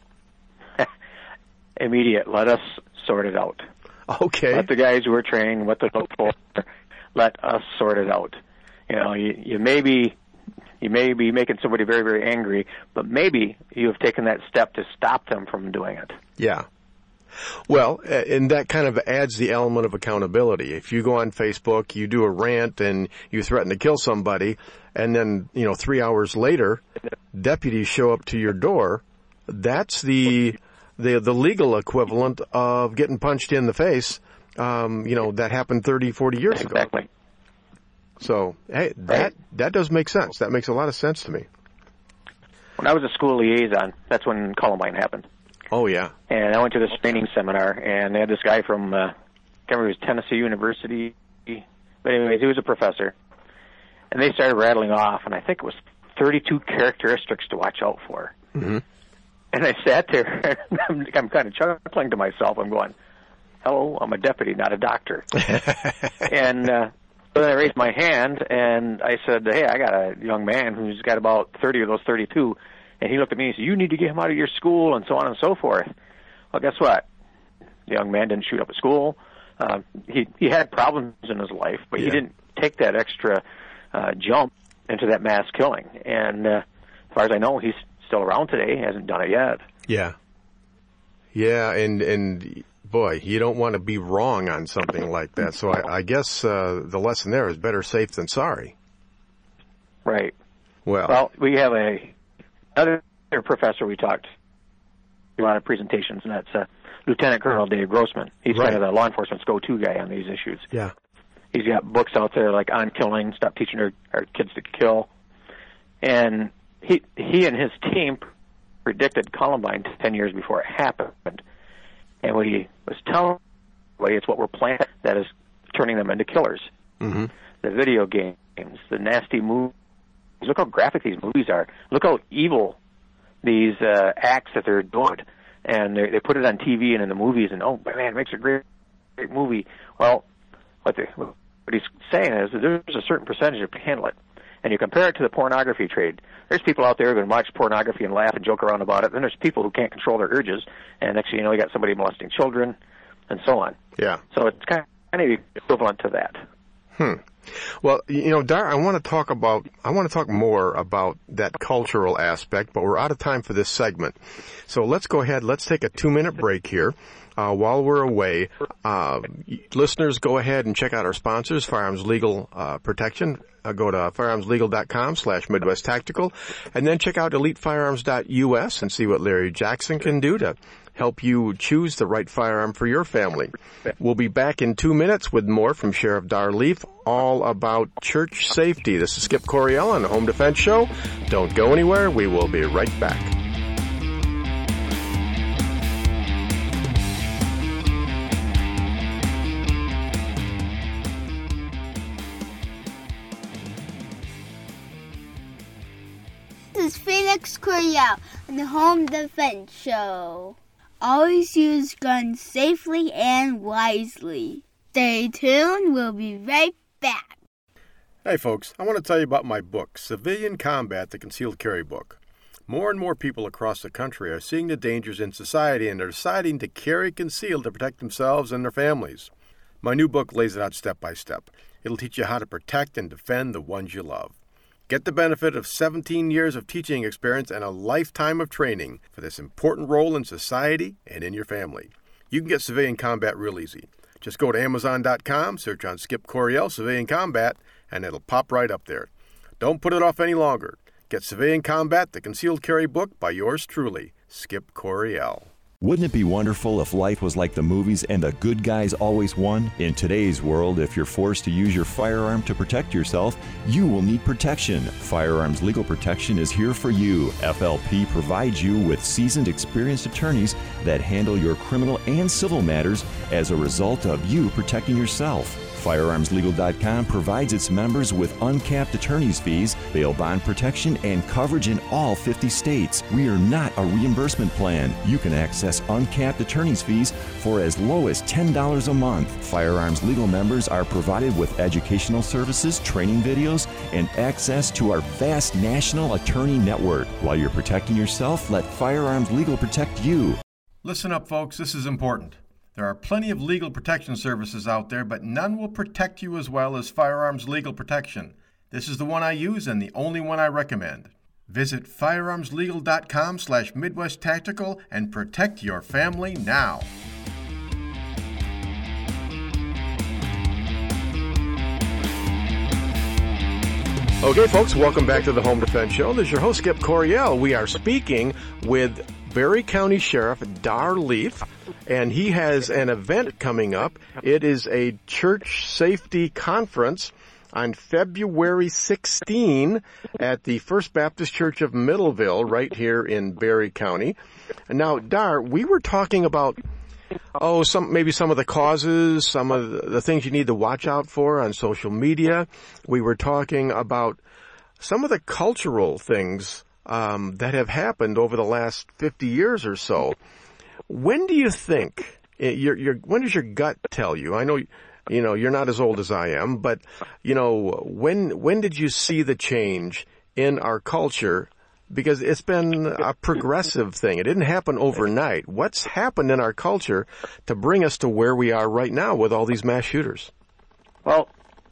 Speaker 5: Immediate. Let us sort it out.
Speaker 2: Okay.
Speaker 5: Let the guys who are trained, what to look for, let us sort it out. You know, you, you may be you may be making somebody very, very angry, but maybe you have taken that step to stop them from doing it.
Speaker 2: Yeah. Well, and that kind of adds the element of accountability. If you go on Facebook, you do a rant and you threaten to kill somebody, and then, you know, three hours later, deputies show up to your door, that's the the the legal equivalent of getting punched in the face, um, you know, that happened thirty, forty years ago.
Speaker 5: Exactly.
Speaker 2: So, hey, that,
Speaker 5: right.
Speaker 2: that does make sense. That makes a lot of sense to me.
Speaker 5: When I was a school liaison, that's when Columbine happened.
Speaker 2: Oh, yeah.
Speaker 5: And I went to this training seminar, and they had this guy from, uh, I can't remember, it was Tennessee University. But anyways, he was a professor. And they started rattling off, and I think it was thirty-two characteristics to watch out for.
Speaker 2: Mm-hmm.
Speaker 5: And I sat there, and I'm, I'm kind of chuckling to myself. I'm going, hello, I'm a deputy, not a doctor. and uh, so then I raised my hand, and I said, hey, I got a young man who's got about thirty of those thirty-two. And he looked at me and said, you need to get him out of your school, and so on and so forth. Well, guess what? The young man didn't shoot up at school. Uh, he, he had problems in his life, but yeah. he didn't take that extra uh, jump into that mass killing. And uh, as far as I know, he's still around today. He hasn't done it yet.
Speaker 2: Yeah. Yeah, and, and boy, you don't want to be wrong on something like that. So I, I guess uh, the lesson there is better safe than sorry.
Speaker 5: Right.
Speaker 2: Well,
Speaker 5: well we have a another professor we talked to a lot of presentations, and that's uh, Lieutenant Colonel Dave Grossman. He's
Speaker 2: right.
Speaker 5: kind of the law enforcement's go-to guy on these issues.
Speaker 2: Yeah.
Speaker 5: He's got books out there like On Killing, Stop Teaching Our, our Kids to Kill. And he he and his team predicted Columbine ten years before it happened. And what he was telling everybody, it's what we're planning that is turning them into killers.
Speaker 2: Mm-hmm.
Speaker 5: The video games, the nasty movies. Look how graphic these movies are. Look how evil these uh, acts that they're doing. And they, they put it on T V and in the movies, and, oh, man, it makes a great, great movie. Well, what, they, what he's saying is that there's a certain percentage that can handle it. And you compare it to the pornography trade. There's people out there who can watch pornography and laugh and joke around about it. Then there's people who can't control their urges. And next thing you know, you got somebody molesting children and so on.
Speaker 2: Yeah.
Speaker 5: So it's kind of equivalent to that.
Speaker 2: Hmm. Well, you know, Dar, I want to talk about, I want to talk more about that cultural aspect, but we're out of time for this segment. So let's go ahead, let's take a two-minute break here. Uh, while we're away, uh, listeners, go ahead and check out our sponsors, Firearms Legal uh, Protection. Uh, go to firearmslegal.com slash Midwest Tactical, and then check out elite firearms dot U S and see what Larry Jackson can do to help you choose the right firearm for your family. We'll be back in two minutes with more from Sheriff Dar Leaf, all about church safety. This is Skip Coryell on the Home Defense Show. Don't go anywhere. We will be right back.
Speaker 6: This is Felix Coryell on the Home Defense Show. Always use guns safely and wisely. Stay tuned. We'll be right back.
Speaker 2: Hey, folks. I want to tell you about my book, Civilian Combat, the Concealed Carry Book. More and more people across the country are seeing the dangers in society and are deciding to carry concealed to protect themselves and their families. My new book lays it out step by step. It'll teach you how to protect and defend the ones you love. Get the benefit of seventeen years of teaching experience and a lifetime of training for this important role in society and in your family. You can get Civilian Combat real easy. Just go to amazon dot com, search on Skip Coryell Civilian Combat, and it'll pop right up there. Don't put it off any longer. Get Civilian Combat, the Concealed Carry Book by yours truly, Skip Coryell.
Speaker 7: Wouldn't it be wonderful if life was like the movies and the good guys always won? In today's world, if you're forced to use your firearm to protect yourself, you will need protection. Firearms Legal Protection is here for you. F L P provides you with seasoned, experienced attorneys that handle your criminal and civil matters as a result of you protecting yourself. Firearms Legal dot com provides its members with uncapped attorney's fees, bail bond protection, and coverage in all fifty states. We are not a reimbursement plan. You can access uncapped attorney's fees for as low as ten dollars a month. Firearms Legal members are provided with educational services, training videos, and access to our vast national attorney network. While you're protecting yourself, let Firearms Legal protect you.
Speaker 2: Listen up, folks. This is important. There are plenty of legal protection services out there, but none will protect you as well as Firearms Legal Protection. This is the one I use and the only one I recommend. Visit firearms legal dot com slash Midwest Tactical and protect your family now. Okay, folks, welcome back to the Home Defense Show. This is your host, Skip Coryell. We are speaking with Barry County Sheriff Dar Leaf, and he has an event coming up. It is a church safety conference on February sixteenth at the First Baptist Church of Middleville right here in Barry County. And now, Dar, we were talking about, oh, some maybe some of the causes, some of the things you need to watch out for on social media. We were talking about some of the cultural things um, that have happened over the last fifty years or so. When do you think, your, your, when does your gut tell you? I know, you know, you're not as old as I am, but, you know, when, when did you see the change in our culture? Because it's been a progressive thing. It didn't happen overnight. What's happened in our culture to bring us to where we are right now with all these mass shooters?
Speaker 5: Well,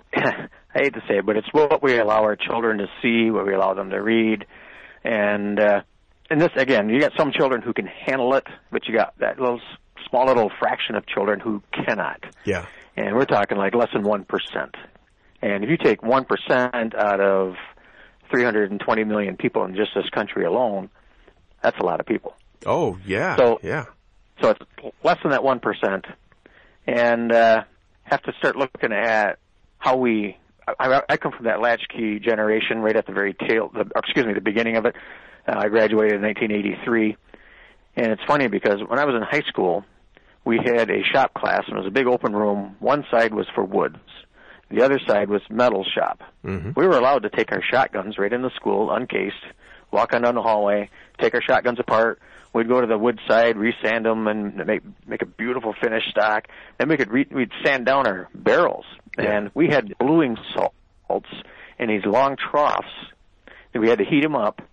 Speaker 5: I hate to say it, but it's what we allow our children to see, what we allow them to read. And, uh, and this, again, you got some children who can handle it, but you got that little small little fraction of children who cannot.
Speaker 2: Yeah.
Speaker 5: And we're talking like less than one percent. And if you take one percent out of three hundred twenty million people in just this country alone, that's a lot of people.
Speaker 2: Oh, yeah.
Speaker 5: So,
Speaker 2: yeah.
Speaker 5: So it's less than that one percent. And uh, have to start looking at how we, I, I come from that latchkey generation right at the very tail, the, excuse me, the beginning of it. Uh, I graduated in nineteen eighty-three. And it's funny because when I was in high school, we had a shop class, and it was a big open room. One side was for woods. The other side was metal shop. Mm-hmm. We were allowed to take our shotguns right into school, uncased, walk on down the hallway, take our shotguns apart. We'd go to the wood side, resand them, and make make a beautiful finished stock. Then we could re- we'd sand down our barrels, yeah. And we had bluing salts in these long troughs. And we had to heat them up,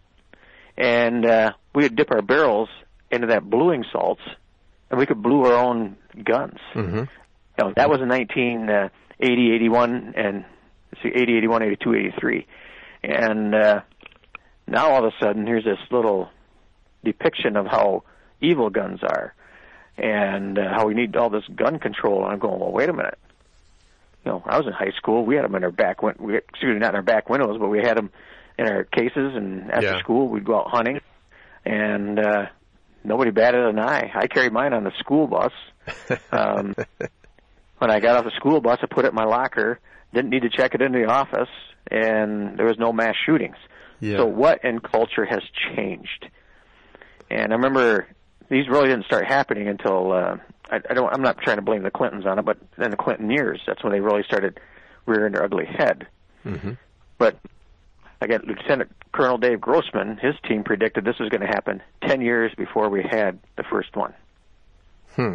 Speaker 5: and uh, we would dip our barrels into that bluing salts, and we could blue our own guns. Mm-hmm. You know, that was in nineteen eighty, eighty-one, and let's see, eighty, eighty-one, eighty-two, eighty-three. And uh, now all of a sudden, here's this little depiction of how evil guns are and uh, how we need all this gun control. And I'm going, well, wait a minute. You know, when I was in high school, we had them in our back, win- we, excuse me, not in our back windows, but we had them in our cases, and after
Speaker 2: yeah.
Speaker 5: school, we'd go out hunting, and uh, nobody batted an eye. I carried mine on the school bus. Um, when I got off the school bus, I put it in my locker, didn't need to check it into the office, and there was no mass shootings. Yeah. So what in culture has changed? And I remember these really didn't start happening until uh, I, I don't. I'm not trying to blame the Clintons on it, but in the Clinton years, that's when they really started rearing their ugly head. Mm-hmm. But I got Lieutenant Colonel Dave Grossman. His team predicted this was going to happen ten years before we had the first one.
Speaker 2: Hmm.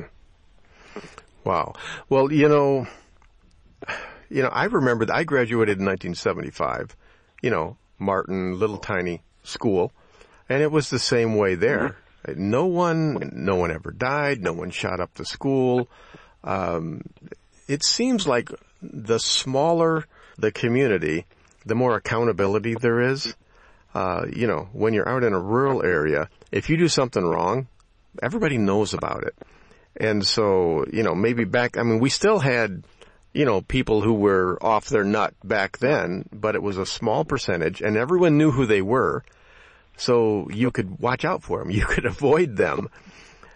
Speaker 2: Wow. Well, you know, you know, I remember that I graduated in nineteen seventy-five. You know, Martin, little tiny school. And it was the same way there. Mm-hmm. No one, no one ever died. No one shot up the school. Um, it seems like the smaller the community, the more accountability there is. Uh, you know, when you're out in a rural area, if you do something wrong, everybody knows about it. And so, you know, maybe back, I mean, we still had, you know, people who were off their nut back then, but it was a small percentage, and everyone knew who they were. So you could watch out for them. You could avoid them.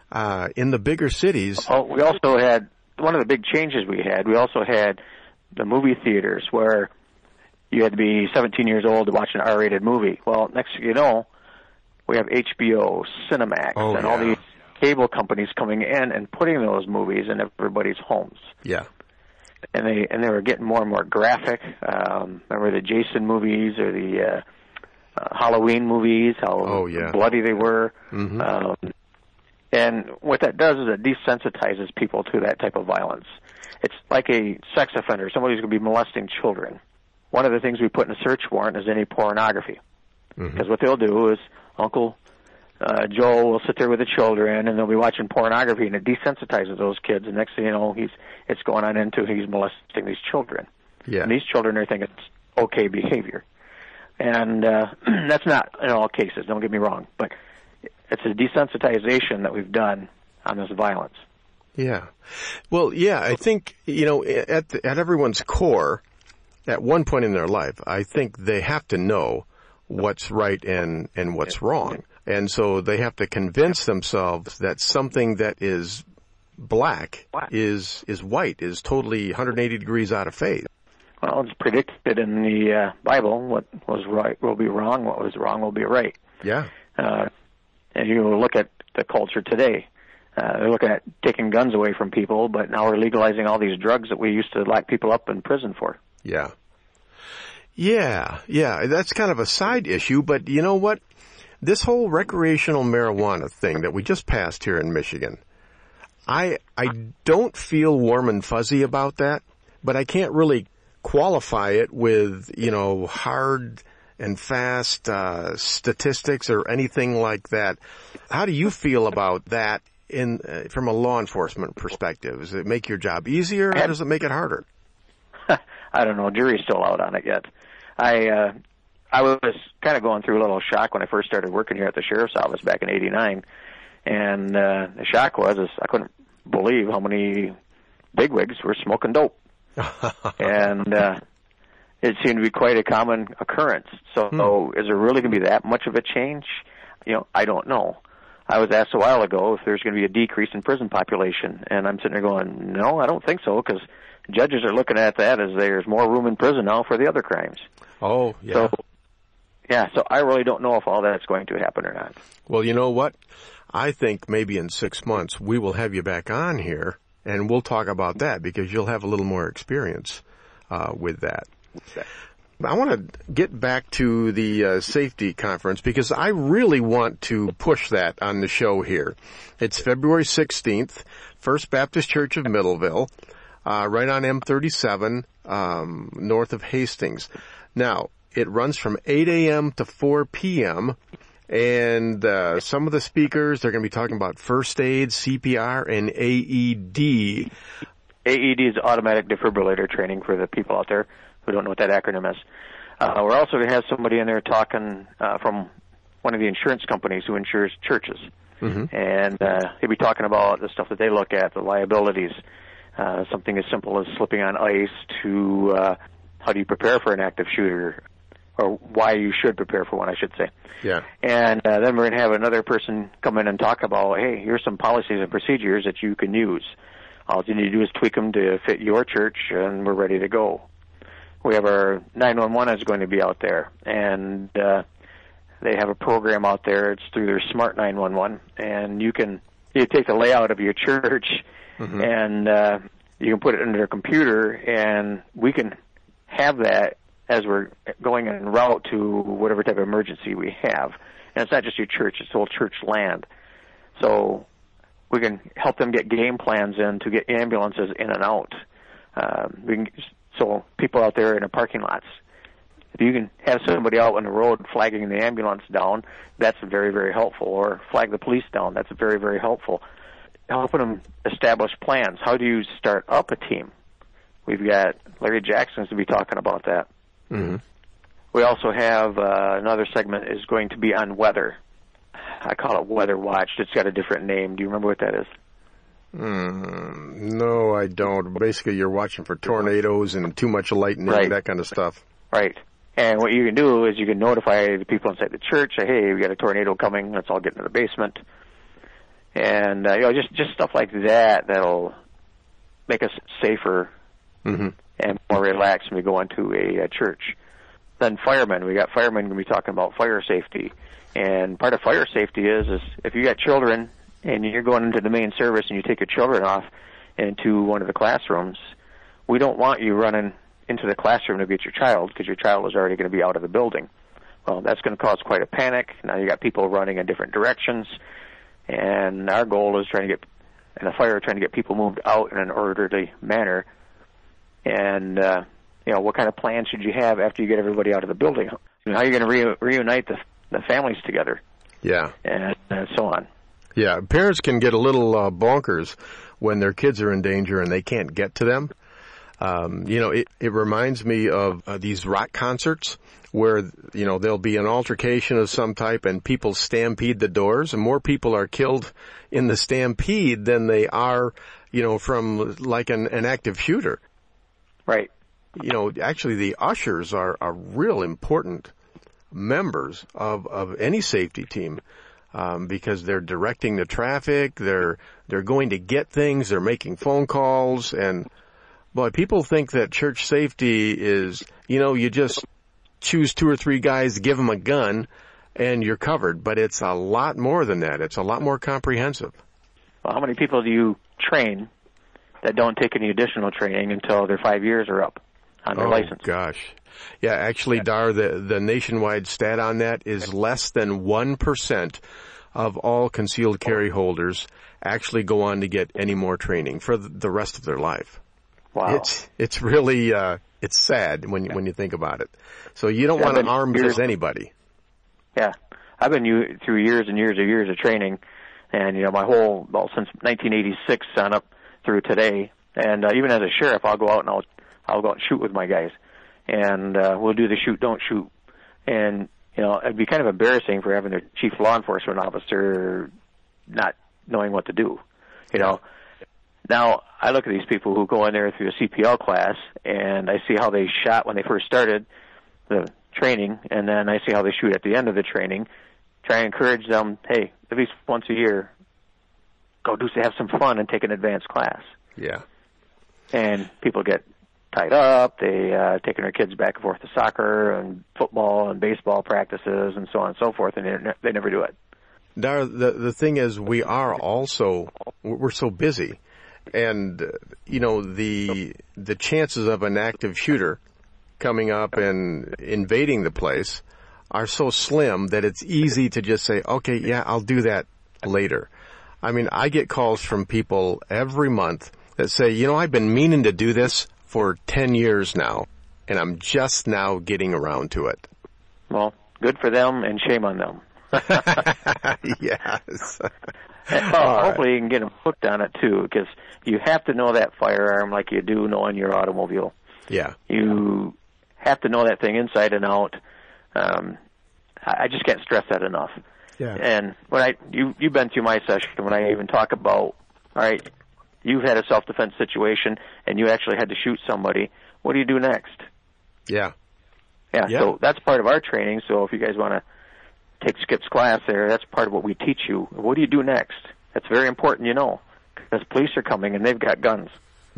Speaker 2: uh, in the bigger cities.
Speaker 5: Oh, we also had, one of the big changes we had, we also had the movie theaters where you had to be seventeen years old to watch an R-rated movie. Well, next thing you know, we have H B O, Cinemax,
Speaker 2: oh,
Speaker 5: and
Speaker 2: yeah.
Speaker 5: all these cable companies coming in and putting those movies in everybody's homes.
Speaker 2: Yeah.
Speaker 5: And they and they were getting more and more graphic. Um, remember the Jason movies or the uh, uh, Halloween movies, how
Speaker 2: oh, yeah.
Speaker 5: bloody they were.
Speaker 2: Mm-hmm.
Speaker 5: Um, and what that does is it desensitizes people to that type of violence. It's like a sex offender, somebody who's going to be molesting children. One of the things we put in a search warrant is any pornography. Because mm-hmm. what they'll do is Uncle uh, Joe will sit there with the children, and they'll be watching pornography, and it desensitizes those kids. And next thing you know, he's it's going on into he's molesting these children.
Speaker 2: Yeah.
Speaker 5: And these children are thinking it's okay behavior. And uh, that's not in all cases, don't get me wrong, but it's a desensitization that we've done on this violence.
Speaker 2: Yeah. Well, yeah, I think, you know, at the, at everyone's core, at one point in their life, I think they have to know what's right and, and what's wrong. And so they have to convince themselves that something that is black is is white, is totally one hundred eighty degrees out of phase.
Speaker 5: Well, it's predicted in the uh, Bible, what was right will be wrong, what was wrong will be right.
Speaker 2: Yeah.
Speaker 5: Uh, and you look at the culture today. Uh, they're looking at taking guns away from people, but now we're legalizing all these drugs that we used to lock people up in prison for.
Speaker 2: Yeah. Yeah, yeah, that's kind of a side issue, but you know what? This whole recreational marijuana thing that we just passed here in Michigan, I I don't feel warm and fuzzy about that, but I can't really qualify it with, you know, hard and fast uh, statistics or anything like that. How do you feel about that in uh, from a law enforcement perspective? Does it make your job easier, or does it make it harder?
Speaker 5: I don't know. Jury's still out on it yet. I uh, I was kind of going through a little shock when I first started working here at the sheriff's office back in eighty-nine, and uh, the shock was is I couldn't believe how many bigwigs were smoking dope, and uh, it seemed to be quite a common occurrence. So, hmm. is there really going to be that much of a change? You know, I don't know. I was asked a while ago if there's going to be a decrease in prison population, and I'm sitting there going, no, I don't think so, because judges are looking at that as there's more room in prison now for the other crimes.
Speaker 2: Oh, yeah.
Speaker 5: So, yeah, so I really don't know if all that's going to happen or not.
Speaker 2: Well, you know what? I think maybe in six months we will have you back on here, and we'll talk about that because you'll have a little more experience uh, with that. I want to get back to the uh, safety conference because I really want to push that on the show here. It's February sixteenth, First Baptist Church of Middleville, uh, right on M thirty-seven, um, north of Hastings. Now, it runs from eight a.m. to four p.m., and uh, some of the speakers, they're going to be talking about first aid, C P R, and A E D.
Speaker 5: A E D is automatic defibrillator training for the people out there who don't know what that acronym is. Uh, we're also going to have somebody in there talking uh, from one of the insurance companies who insures churches. Mm-hmm. And uh, he'll be talking about the stuff that they look at, the liabilities, uh, something as simple as slipping on ice to uh, how do you prepare for an active shooter, or why you should prepare for one, I should say.
Speaker 2: Yeah.
Speaker 5: And uh, then we're going to have another person come in and talk about, hey, here's some policies and procedures that you can use. All you need to do is tweak them to fit your church, and we're ready to go. We have our nine one one is going to be out there, and uh, they have a program out there. It's through their Smart nine one one, and you can you take the layout of your church, mm-hmm. and uh, you can put it into their computer, and we can have that as we're going en route to whatever type of emergency we have. And it's not just your church, it's the whole church land. So we can help them get game plans in to get ambulances in and out. Um, we can, so people out there in the parking lots, if you can have somebody out on the road flagging the ambulance down, that's very, very helpful. Or flag the police down, that's very, very helpful. Helping them establish plans. How do you start up a team? We've got Larry Jackson's to be talking about that.
Speaker 2: Mm-hmm.
Speaker 5: We also have uh, another segment is going to be on weather. I call it Weather Watched. It's got a different name. Do you remember what that is?
Speaker 2: Mm, no, I don't. Basically, you're watching for tornadoes and too much lightning,
Speaker 5: right.
Speaker 2: that kind of stuff.
Speaker 5: Right. And what you can do is you can notify the people inside the church, say, hey, we got a tornado coming. Let's all get into the basement. and uh, you know, just just stuff like that that'll make us safer mm-hmm. and more relaxed when we go into a, a church. Then firemen, we got firemen going to be talking about fire safety, and part of fire safety is is if you got children and you're going into the main service and you take your children off into one of the classrooms, we don't want you running into the classroom to get your child because your child is already going to be out of the building. Well, that's going to cause quite a panic. Now you got people running in different directions, and our goal is trying to get, and the fire trying to get people moved out in an orderly manner. And uh, you know, what kind of plan should you have after you get everybody out of the building? You know, how are you going to re- reunite the, the families together?
Speaker 2: Yeah,
Speaker 5: and, and so on.
Speaker 2: Yeah, parents can get a little uh, bonkers when their kids are in danger and they can't get to them. Um, you know, it, it reminds me of uh, these rock concerts where, you know, there'll be an altercation of some type and people stampede the doors, and more people are killed in the stampede than they are, you know, from like an, an active shooter.
Speaker 5: Right.
Speaker 2: You know, actually the ushers are, are real important members of, of any safety team. Um, because they're directing the traffic, they're they're going to get things, they're making phone calls, and boy, people think that church safety is, you know, you just choose two or three guys, give them a gun, and you're covered. But it's a lot more than that. It's a lot more comprehensive.
Speaker 5: Well, how many people do you train that don't take any additional training until their five years are up on their
Speaker 2: oh,
Speaker 5: license?
Speaker 2: Gosh. Yeah, actually, Dar, the, the nationwide stat on that is less than one percent of all concealed carry holders actually go on to get any more training for the rest of their life.
Speaker 5: Wow.
Speaker 2: It's it's really, uh, it's sad when you, when you think about it. So you don't
Speaker 5: yeah,
Speaker 2: want to arm
Speaker 5: years,
Speaker 2: just anybody.
Speaker 5: Yeah. I've been u- through years and years and years of training, and, you know, my whole, well, since nineteen eighty-six on up through today, and uh, even as a sheriff, I'll go out and I'll, I'll go out and shoot with my guys. And uh, we'll do the shoot, don't shoot. And, you know, it'd be kind of embarrassing for having their chief law enforcement officer not knowing what to do, you know. Now, I look at these people who go in there through a C P L class, and I see how they shot when they first started the training, and then I see how they shoot at the end of the training. Try and encourage them, hey, at least once a year, go do have some fun and take an advanced class.
Speaker 2: Yeah.
Speaker 5: And people get tied up, they uh taking their kids back and forth to soccer and football and baseball practices and so on and so forth, and they, they never do it.
Speaker 2: Dar, the the thing is, we are also we're so busy, and you know the the chances of an active shooter coming up and invading the place are so slim that it's easy to just say, okay, yeah, I'll do that later. I mean, I get calls from people every month that say, you know, I've been meaning to do this for ten years now, and I'm just now getting around to it.
Speaker 5: Well, good for them and shame on them.
Speaker 2: Yes.
Speaker 5: And, well, hopefully you can get them hooked on it, too, because you have to know that firearm like you do knowing your automobile.
Speaker 2: Yeah.
Speaker 5: You have to know that thing inside and out. Um, I just can't stress that enough.
Speaker 2: Yeah.
Speaker 5: And when I you you've been through my session when I even talk about, all right, you've had a self-defense situation and you actually had to shoot somebody. What do you do next?
Speaker 2: Yeah.
Speaker 5: Yeah.
Speaker 2: Yeah.
Speaker 5: So that's part of our training. So if you guys want to take Skip's class there, that's part of what we teach you. What do you do next? That's very important, you know, because police are coming and they've got guns.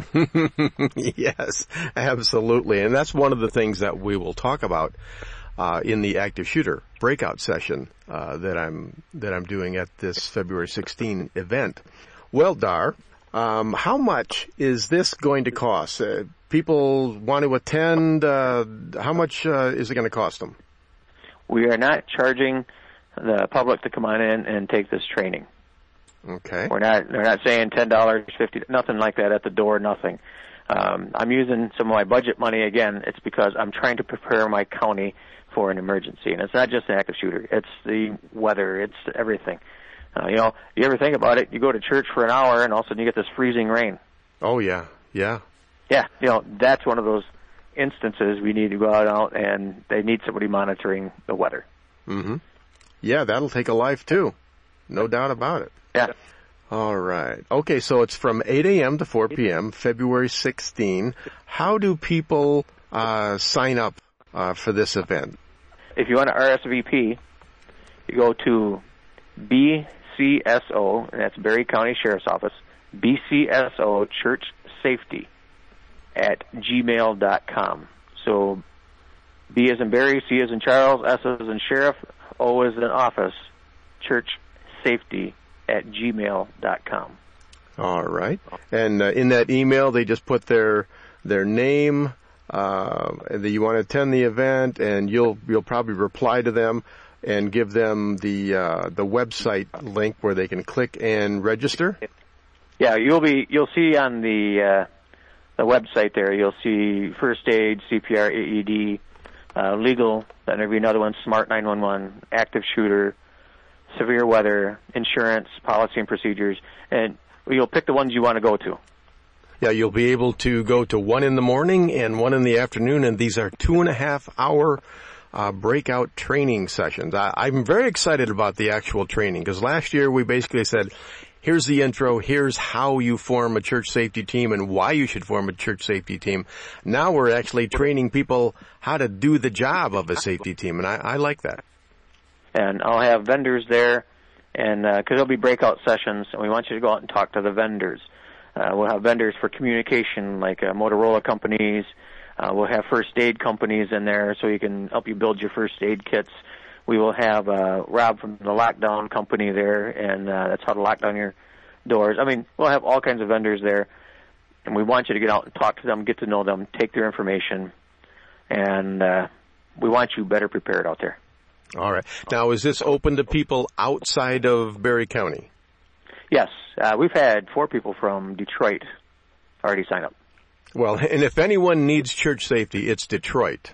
Speaker 2: Yes, absolutely. And that's one of the things that we will talk about uh, in the active shooter breakout session uh, that I'm that I'm doing at this February sixteenth event. Well, Dar, um, how much is this going to cost? Uh, people want to attend. Uh, how much uh, is it going to cost them?
Speaker 5: We are not charging the public to come on in and take this training.
Speaker 2: Okay.
Speaker 5: We're not. They're not saying ten dollars, fifty, nothing like that at the door. Nothing. Um, I'm using some of my budget money again. It's because I'm trying to prepare my county for an emergency, and it's not just an active shooter. It's the weather. It's everything. Uh, you know, you ever think about it? You go to church for an hour, and all of a sudden you get this freezing rain.
Speaker 2: Oh yeah, yeah,
Speaker 5: yeah. You know, that's one of those instances we need to go out and they need somebody monitoring the weather.
Speaker 2: Mm-hmm. Yeah, that'll take a life too, no doubt about it.
Speaker 5: Yeah.
Speaker 2: All right. Okay, so it's from eight a.m. to four p.m., February sixteenth. How do people uh, sign up uh, for this event?
Speaker 5: If you want to R S V P, you go to b C S O, and that's Berry County Sheriff's Office, B C S O Church Safety at gmail dot com. So B as in Barry, C as in Charles, S as in Sheriff, O as in Office, Church Safety at gmail dot com.
Speaker 2: All right. And uh, in that email, they just put their their name, uh, that you want to attend the event, and you'll you'll probably reply to them and give them the uh, the website link where they can click and register.
Speaker 5: Yeah, you'll be you'll see on the uh, the website there. You'll see first aid, C P R, A E D, uh, legal. Then there'll be another one: Smart nine one one, active shooter, severe weather, insurance, policy and procedures, and you'll pick the ones you want to go to.
Speaker 2: Yeah, you'll be able to go to one in the morning and one in the afternoon, and these are two and a half hour uh, breakout training sessions. I, I'm very excited about the actual training because last year we basically said, here's the intro, here's how you form a church safety team and why you should form a church safety team. Now we're actually training people how to do the job of a safety team, and I, I like that.
Speaker 5: And I'll have vendors there, and because uh, there'll be breakout sessions, and we want you to go out and talk to the vendors. Uh, we'll have vendors for communication, like uh, Motorola companies. Uh, we'll have first aid companies in there, so you can help you build your first aid kits. We will have uh, Rob from the Lockdown Company there, and uh, that's how to lock down your doors. I mean, we'll have all kinds of vendors there, and we want you to get out and talk to them, get to know them, take their information, and uh, we want you better prepared out there.
Speaker 2: All right. Now, is this open to people outside of Berry County?
Speaker 5: Yes. Uh, we've had four people from Detroit already sign up.
Speaker 2: Well, and if anyone needs church safety, it's Detroit.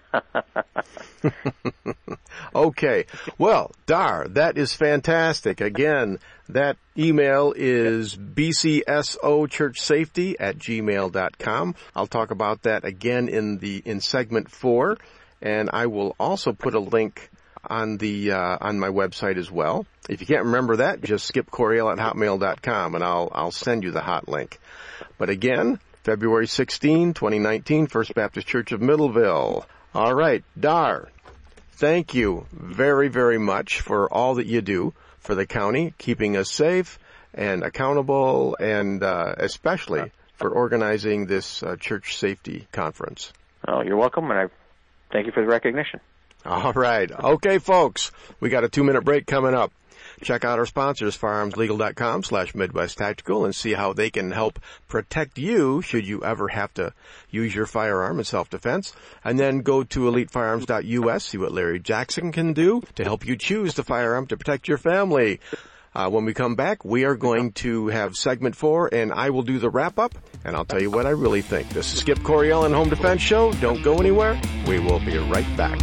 Speaker 2: Okay. Well, Dar, that is fantastic. Again, that email is b c s o church safety at gmail dot com. I'll talk about that again in the in segment four, and I will also put a link on the uh, on my website as well. If you can't remember that, just skip Coriel at hotmail dot com, and I'll I'll send you the hot link. But again, February sixteenth, twenty nineteen, First Baptist Church of Middleville. All right, Dar, thank you very, very much for all that you do for the county, keeping us safe and accountable, and uh, especially for organizing this uh, church safety conference.
Speaker 5: Oh, you're welcome, and I thank you for the recognition.
Speaker 2: All right. Okay, folks, we got a two-minute break coming up. Check out our sponsors, firearmslegal.com slash Midwest Tactical, and see how they can help protect you should you ever have to use your firearm in self-defense. And then go to elite firearms dot u s, see what Larry Jackson can do to help you choose the firearm to protect your family. Uh, when we come back, we are going to have segment four, and I will do the wrap-up, and I'll tell you what I really think. This is Skip Coriel and Home Defense Show. Don't go anywhere. We will be right back.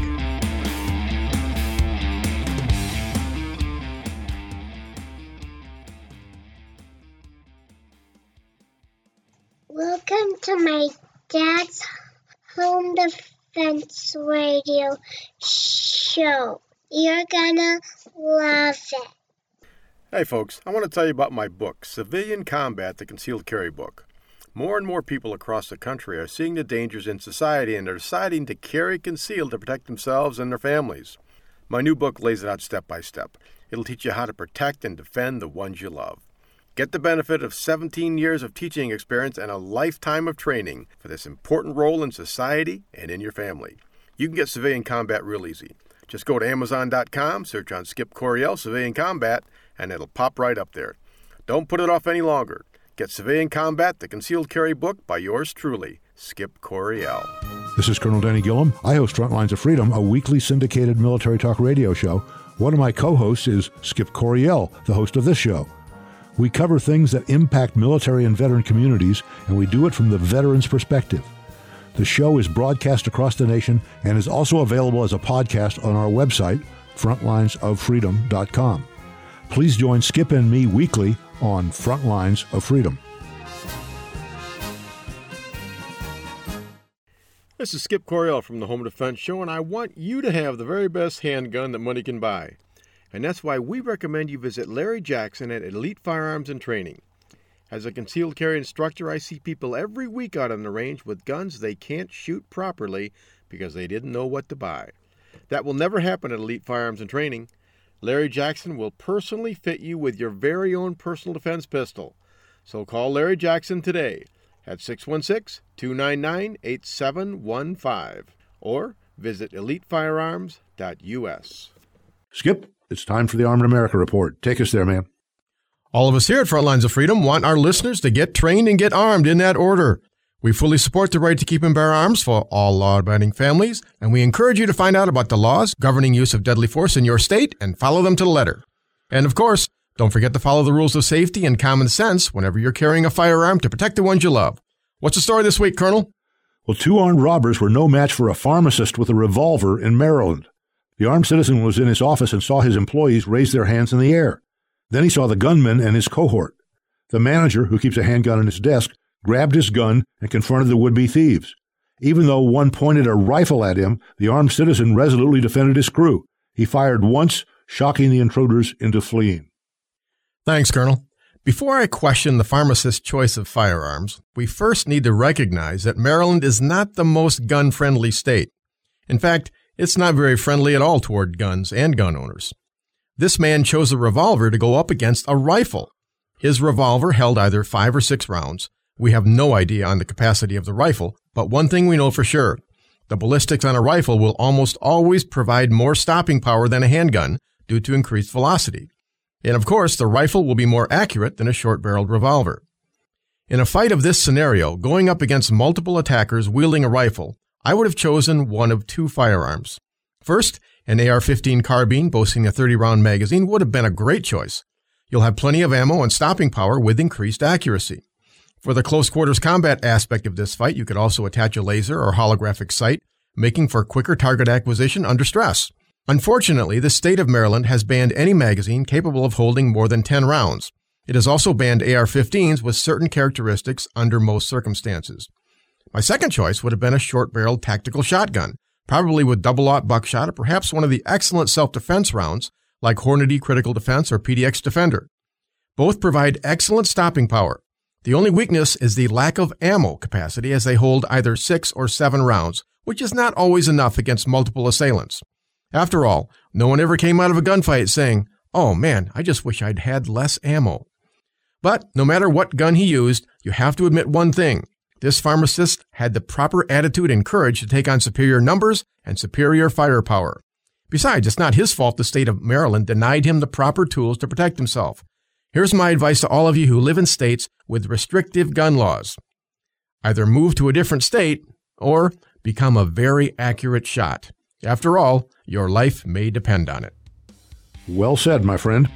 Speaker 8: Welcome to my dad's Home Defense Radio show. You're gonna love it.
Speaker 2: Hey folks, I want to tell you about my book, Civilian Combat, the Concealed Carry Book. More and more people across the country are seeing the dangers in society and are deciding to carry concealed to protect themselves and their families. My new book lays it out step by step. It'll teach you how to protect and defend the ones you love. Get the benefit of seventeen years of teaching experience and a lifetime of training for this important role in society and in your family. You can get Civilian Combat real easy. Just go to amazon dot com, search on Skip Coriel Civilian Combat, and it'll pop right up there. Don't put it off any longer. Get Civilian Combat, the Concealed Carry Book by yours truly, Skip Coriel.
Speaker 4: This is Colonel Danny Gillum. I host Frontlines of Freedom, a weekly syndicated military talk radio show. One of my co-hosts is Skip Coriel, the host of this show. We cover things that impact military and veteran communities, and we do it from the veteran's perspective. The show is broadcast across the nation and is also available as a podcast on our website, frontlines of freedom dot com. Please join Skip and me weekly on Frontlines of Freedom.
Speaker 2: This is Skip Coriel from the Home Defense Show, and I want you to have the very best handgun that money can buy. And that's why we recommend you visit Larry Jackson at Elite Firearms and Training. As a concealed carry instructor, I see people every week out on the range with guns they can't shoot properly because they didn't know what to buy. That will never happen at Elite Firearms and Training. Larry Jackson will personally fit you with your very own personal defense pistol. So call Larry Jackson today at six one six, two nine nine, eight seven one five or visit elite firearms dot U S.
Speaker 4: Skip, it's time for the Armed America Report. Take us there, man.
Speaker 2: All of us here at Frontlines of Freedom want our listeners to get trained and get armed in that order. We fully support the right to keep and bear arms for all law-abiding families, and we encourage you to find out about the laws governing use of deadly force in your state and follow them to the letter. And of course, don't forget to follow the rules of safety and common sense whenever you're carrying a firearm to protect the ones you love. What's the story this week, Colonel?
Speaker 4: Well, two armed robbers were no match for a pharmacist with a revolver in Maryland. The armed citizen was in his office and saw his employees raise their hands in the air. Then he saw the gunman and his cohort. The manager, who keeps a handgun on his desk, grabbed his gun and confronted the would-be thieves. Even though one pointed a rifle at him, the armed citizen resolutely defended his crew. He fired once, shocking the intruders into fleeing.
Speaker 2: Thanks, Colonel. Before I question the pharmacist's choice of firearms, we first need to recognize that Maryland is not the most gun-friendly state. In fact, it's not very friendly at all toward guns and gun owners. This man chose a revolver to go up against a rifle. His revolver held either five or six rounds. We have no idea on the capacity of the rifle, but one thing we know for sure. The ballistics on a rifle will almost always provide more stopping power than a handgun due to increased velocity. And of course, the rifle will be more accurate than a short-barreled revolver. In a fight of this scenario, going up against multiple attackers wielding a rifle, I would have chosen one of two firearms. First, an A R fifteen carbine boasting a thirty-round magazine would have been a great choice. You'll have plenty of ammo and stopping power with increased accuracy. For the close-quarters combat aspect of this fight, you could also attach a laser or holographic sight, making for quicker target acquisition under stress. Unfortunately, the state of Maryland has banned any magazine capable of holding more than ten rounds. It has also banned A R fifteens with certain characteristics under most circumstances. My second choice would have been a short-barreled tactical shotgun, probably with double-aught buckshot or perhaps one of the excellent self-defense rounds like Hornady Critical Defense or P D X Defender. Both provide excellent stopping power. The only weakness is the lack of ammo capacity, as they hold either six or seven rounds, which is not always enough against multiple assailants. After all, no one ever came out of a gunfight saying, "Oh man, I just wish I'd had less ammo." But no matter what gun he used, you have to admit one thing. This pharmacist had the proper attitude and courage to take on superior numbers and superior firepower. Besides, it's not his fault the state of Maryland denied him the proper tools to protect himself. Here's my advice to all of you who live in states with restrictive gun laws. Either move to a different state or become a very accurate shot. After all, your life may depend on it.
Speaker 4: Well said, my friend.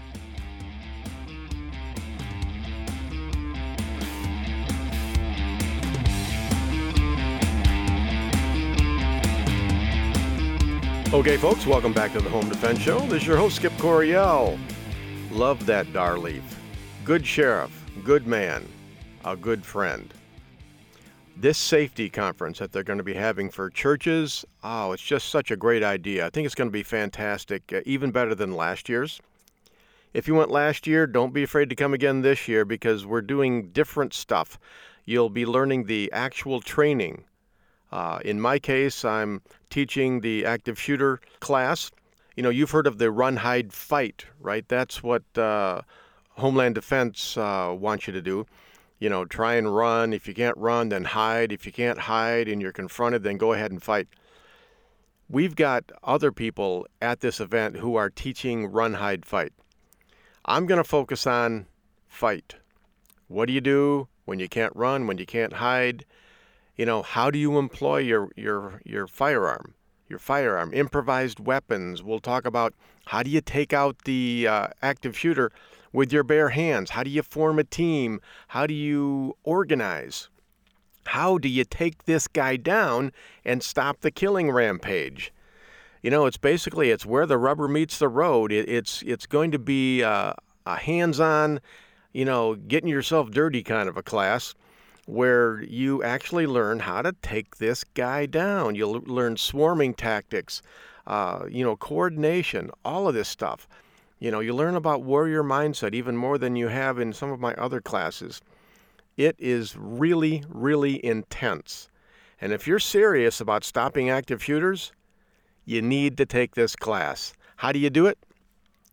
Speaker 2: Okay, folks, welcome back to the Home Defense Show. This is your host, Skip Coryell. Love that Darleaf. Good sheriff, good man, a good friend. This safety conference that they're going to be having for churches, oh, it's just such a great idea. I think it's going to be fantastic, uh, even better than last year's. If you went last year, don't be afraid to come again this year because we're doing different stuff. You'll be learning the actual training. Uh, in my case, I'm teaching the active shooter class. You know, you've heard of the run, hide, fight, right? That's what uh, Homeland Defense uh, wants you to do. You know, try and run. If you can't run, then hide. If you can't hide and you're confronted, then go ahead and fight. We've got other people at this event who are teaching run, hide, fight. I'm going to focus on fight. What do you do when you can't run, when you can't hide? You know, how do you employ your, your, your firearm? Your firearm, improvised weapons. We'll talk about how do you take out the uh, active shooter with your bare hands? How do you form a team? How do you organize? How do you take this guy down and stop the killing rampage? You know, it's basically, it's where the rubber meets the road. It, it's it's going to be uh, a hands-on, you know, getting yourself dirty kind of a class, where you actually learn how to take this guy down. You'll learn swarming tactics, uh, you know, coordination, all of this stuff. You know, you learn about warrior mindset even more than you have in some of my other classes. It is really, really intense. And if you're serious about stopping active shooters, you need to take this class. How do you do it?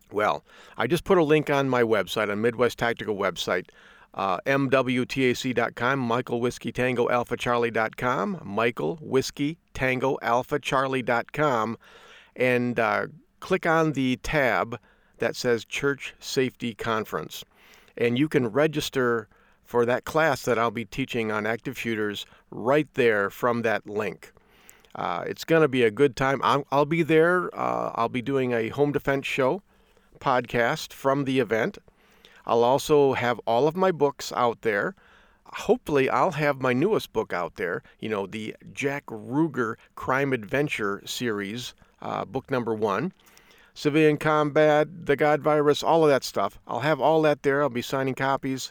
Speaker 2: Well, I just put a link on my website, on Midwest Tactical website, uh, M W T A C dot com, Michael Whiskey Tango Alpha Charlie dot com, Michael Whiskey Tango Alpha Charlie dot com, and uh, click on the tab that says Church Safety Conference. And you can register for that class that I'll be teaching on active shooters right there from that link. Uh, it's going to be a good time. I'll, I'll be there. Uh, I'll be doing a home defense show podcast from the event. I'll also have all of my books out there. Hopefully, I'll have my newest book out there, you know, the Jack Ruger Crime Adventure series, uh, book number one. Civilian Combat, the God Virus, all of that stuff. I'll have all that there. I'll be signing copies.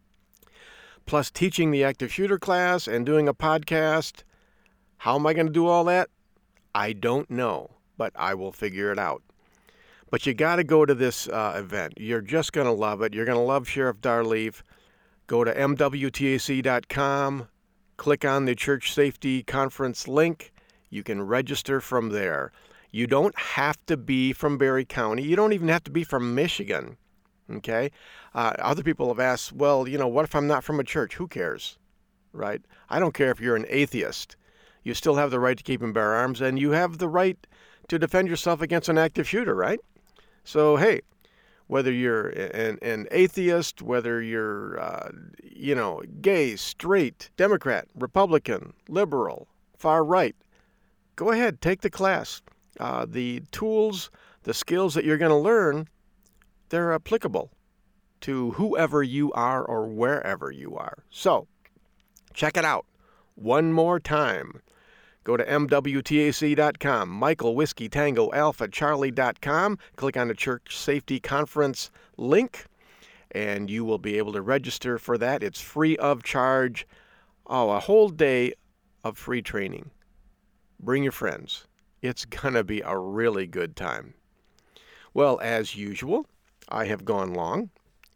Speaker 2: Plus teaching the active shooter class and doing a podcast. How am I going to do all that? I don't know, but I will figure it out. But you got to go to this uh, event. You're just going to love it. You're going to love Sheriff Darleaf. Go to M W T A C dot com. Click on the Church Safety Conference link. You can register from there. You don't have to be from Berry County. You don't even have to be from Michigan. Okay? Uh, other people have asked, well, you know, what if I'm not from a church? Who cares? Right? I don't care if you're an atheist. You still have the right to keep and bear arms, and you have the right to defend yourself against an active shooter, right? So, hey, whether you're an, an atheist, whether you're, uh, you know, gay, straight, Democrat, Republican, liberal, far right, go ahead, take the class. Uh, the tools, the skills that you're going to learn, they're applicable to whoever you are or wherever you are. So, check it out one more time. Go to M W T A C dot com, Michael Whiskey Tango Alpha Charlie dot com. Click on the Church Safety Conference link, and you will be able to register for that. It's free of charge. Oh, a whole day of free training. Bring your friends. It's going to be a really good time. Well, as usual, I have gone long.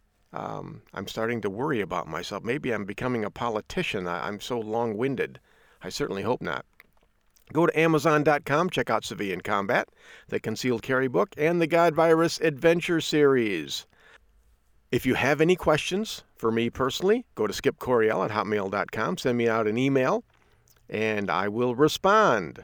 Speaker 2: Um, I'm starting to worry about myself. Maybe I'm becoming a politician. I, I'm so long-winded. I certainly hope not. Go to Amazon dot com, check out Civilian Combat, the Concealed Carry book, and the God Virus Adventure series. If you have any questions for me personally, go to skip coryell at hotmail dot com, send me out an email, and I will respond.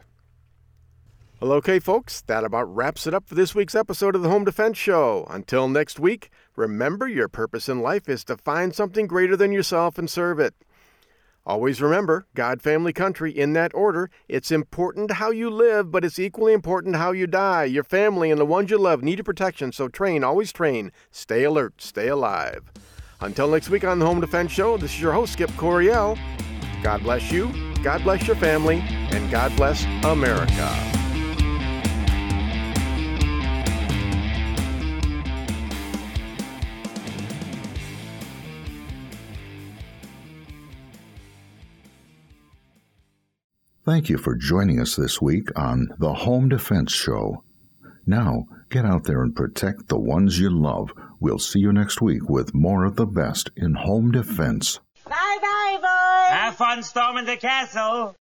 Speaker 2: Well, okay, folks, that about wraps it up for this week's episode of the Home Defense Show. Until next week, remember your purpose in life is to find something greater than yourself and serve it. Always remember, God, family, country, in that order. It's important how you live, but it's equally important how you die. Your family and the ones you love need your protection, so train, always train. Stay alert, stay alive. Until next week on the Home Defense Show, this is your host, Skip Coryell. God bless you, God bless your family, and God bless America.
Speaker 1: Thank you for joining us this week on the Home Defense Show. Now, get out there and protect the ones you love. We'll see you next week with more of the best in home defense.
Speaker 9: Bye-bye, boys! Have fun storming the castle!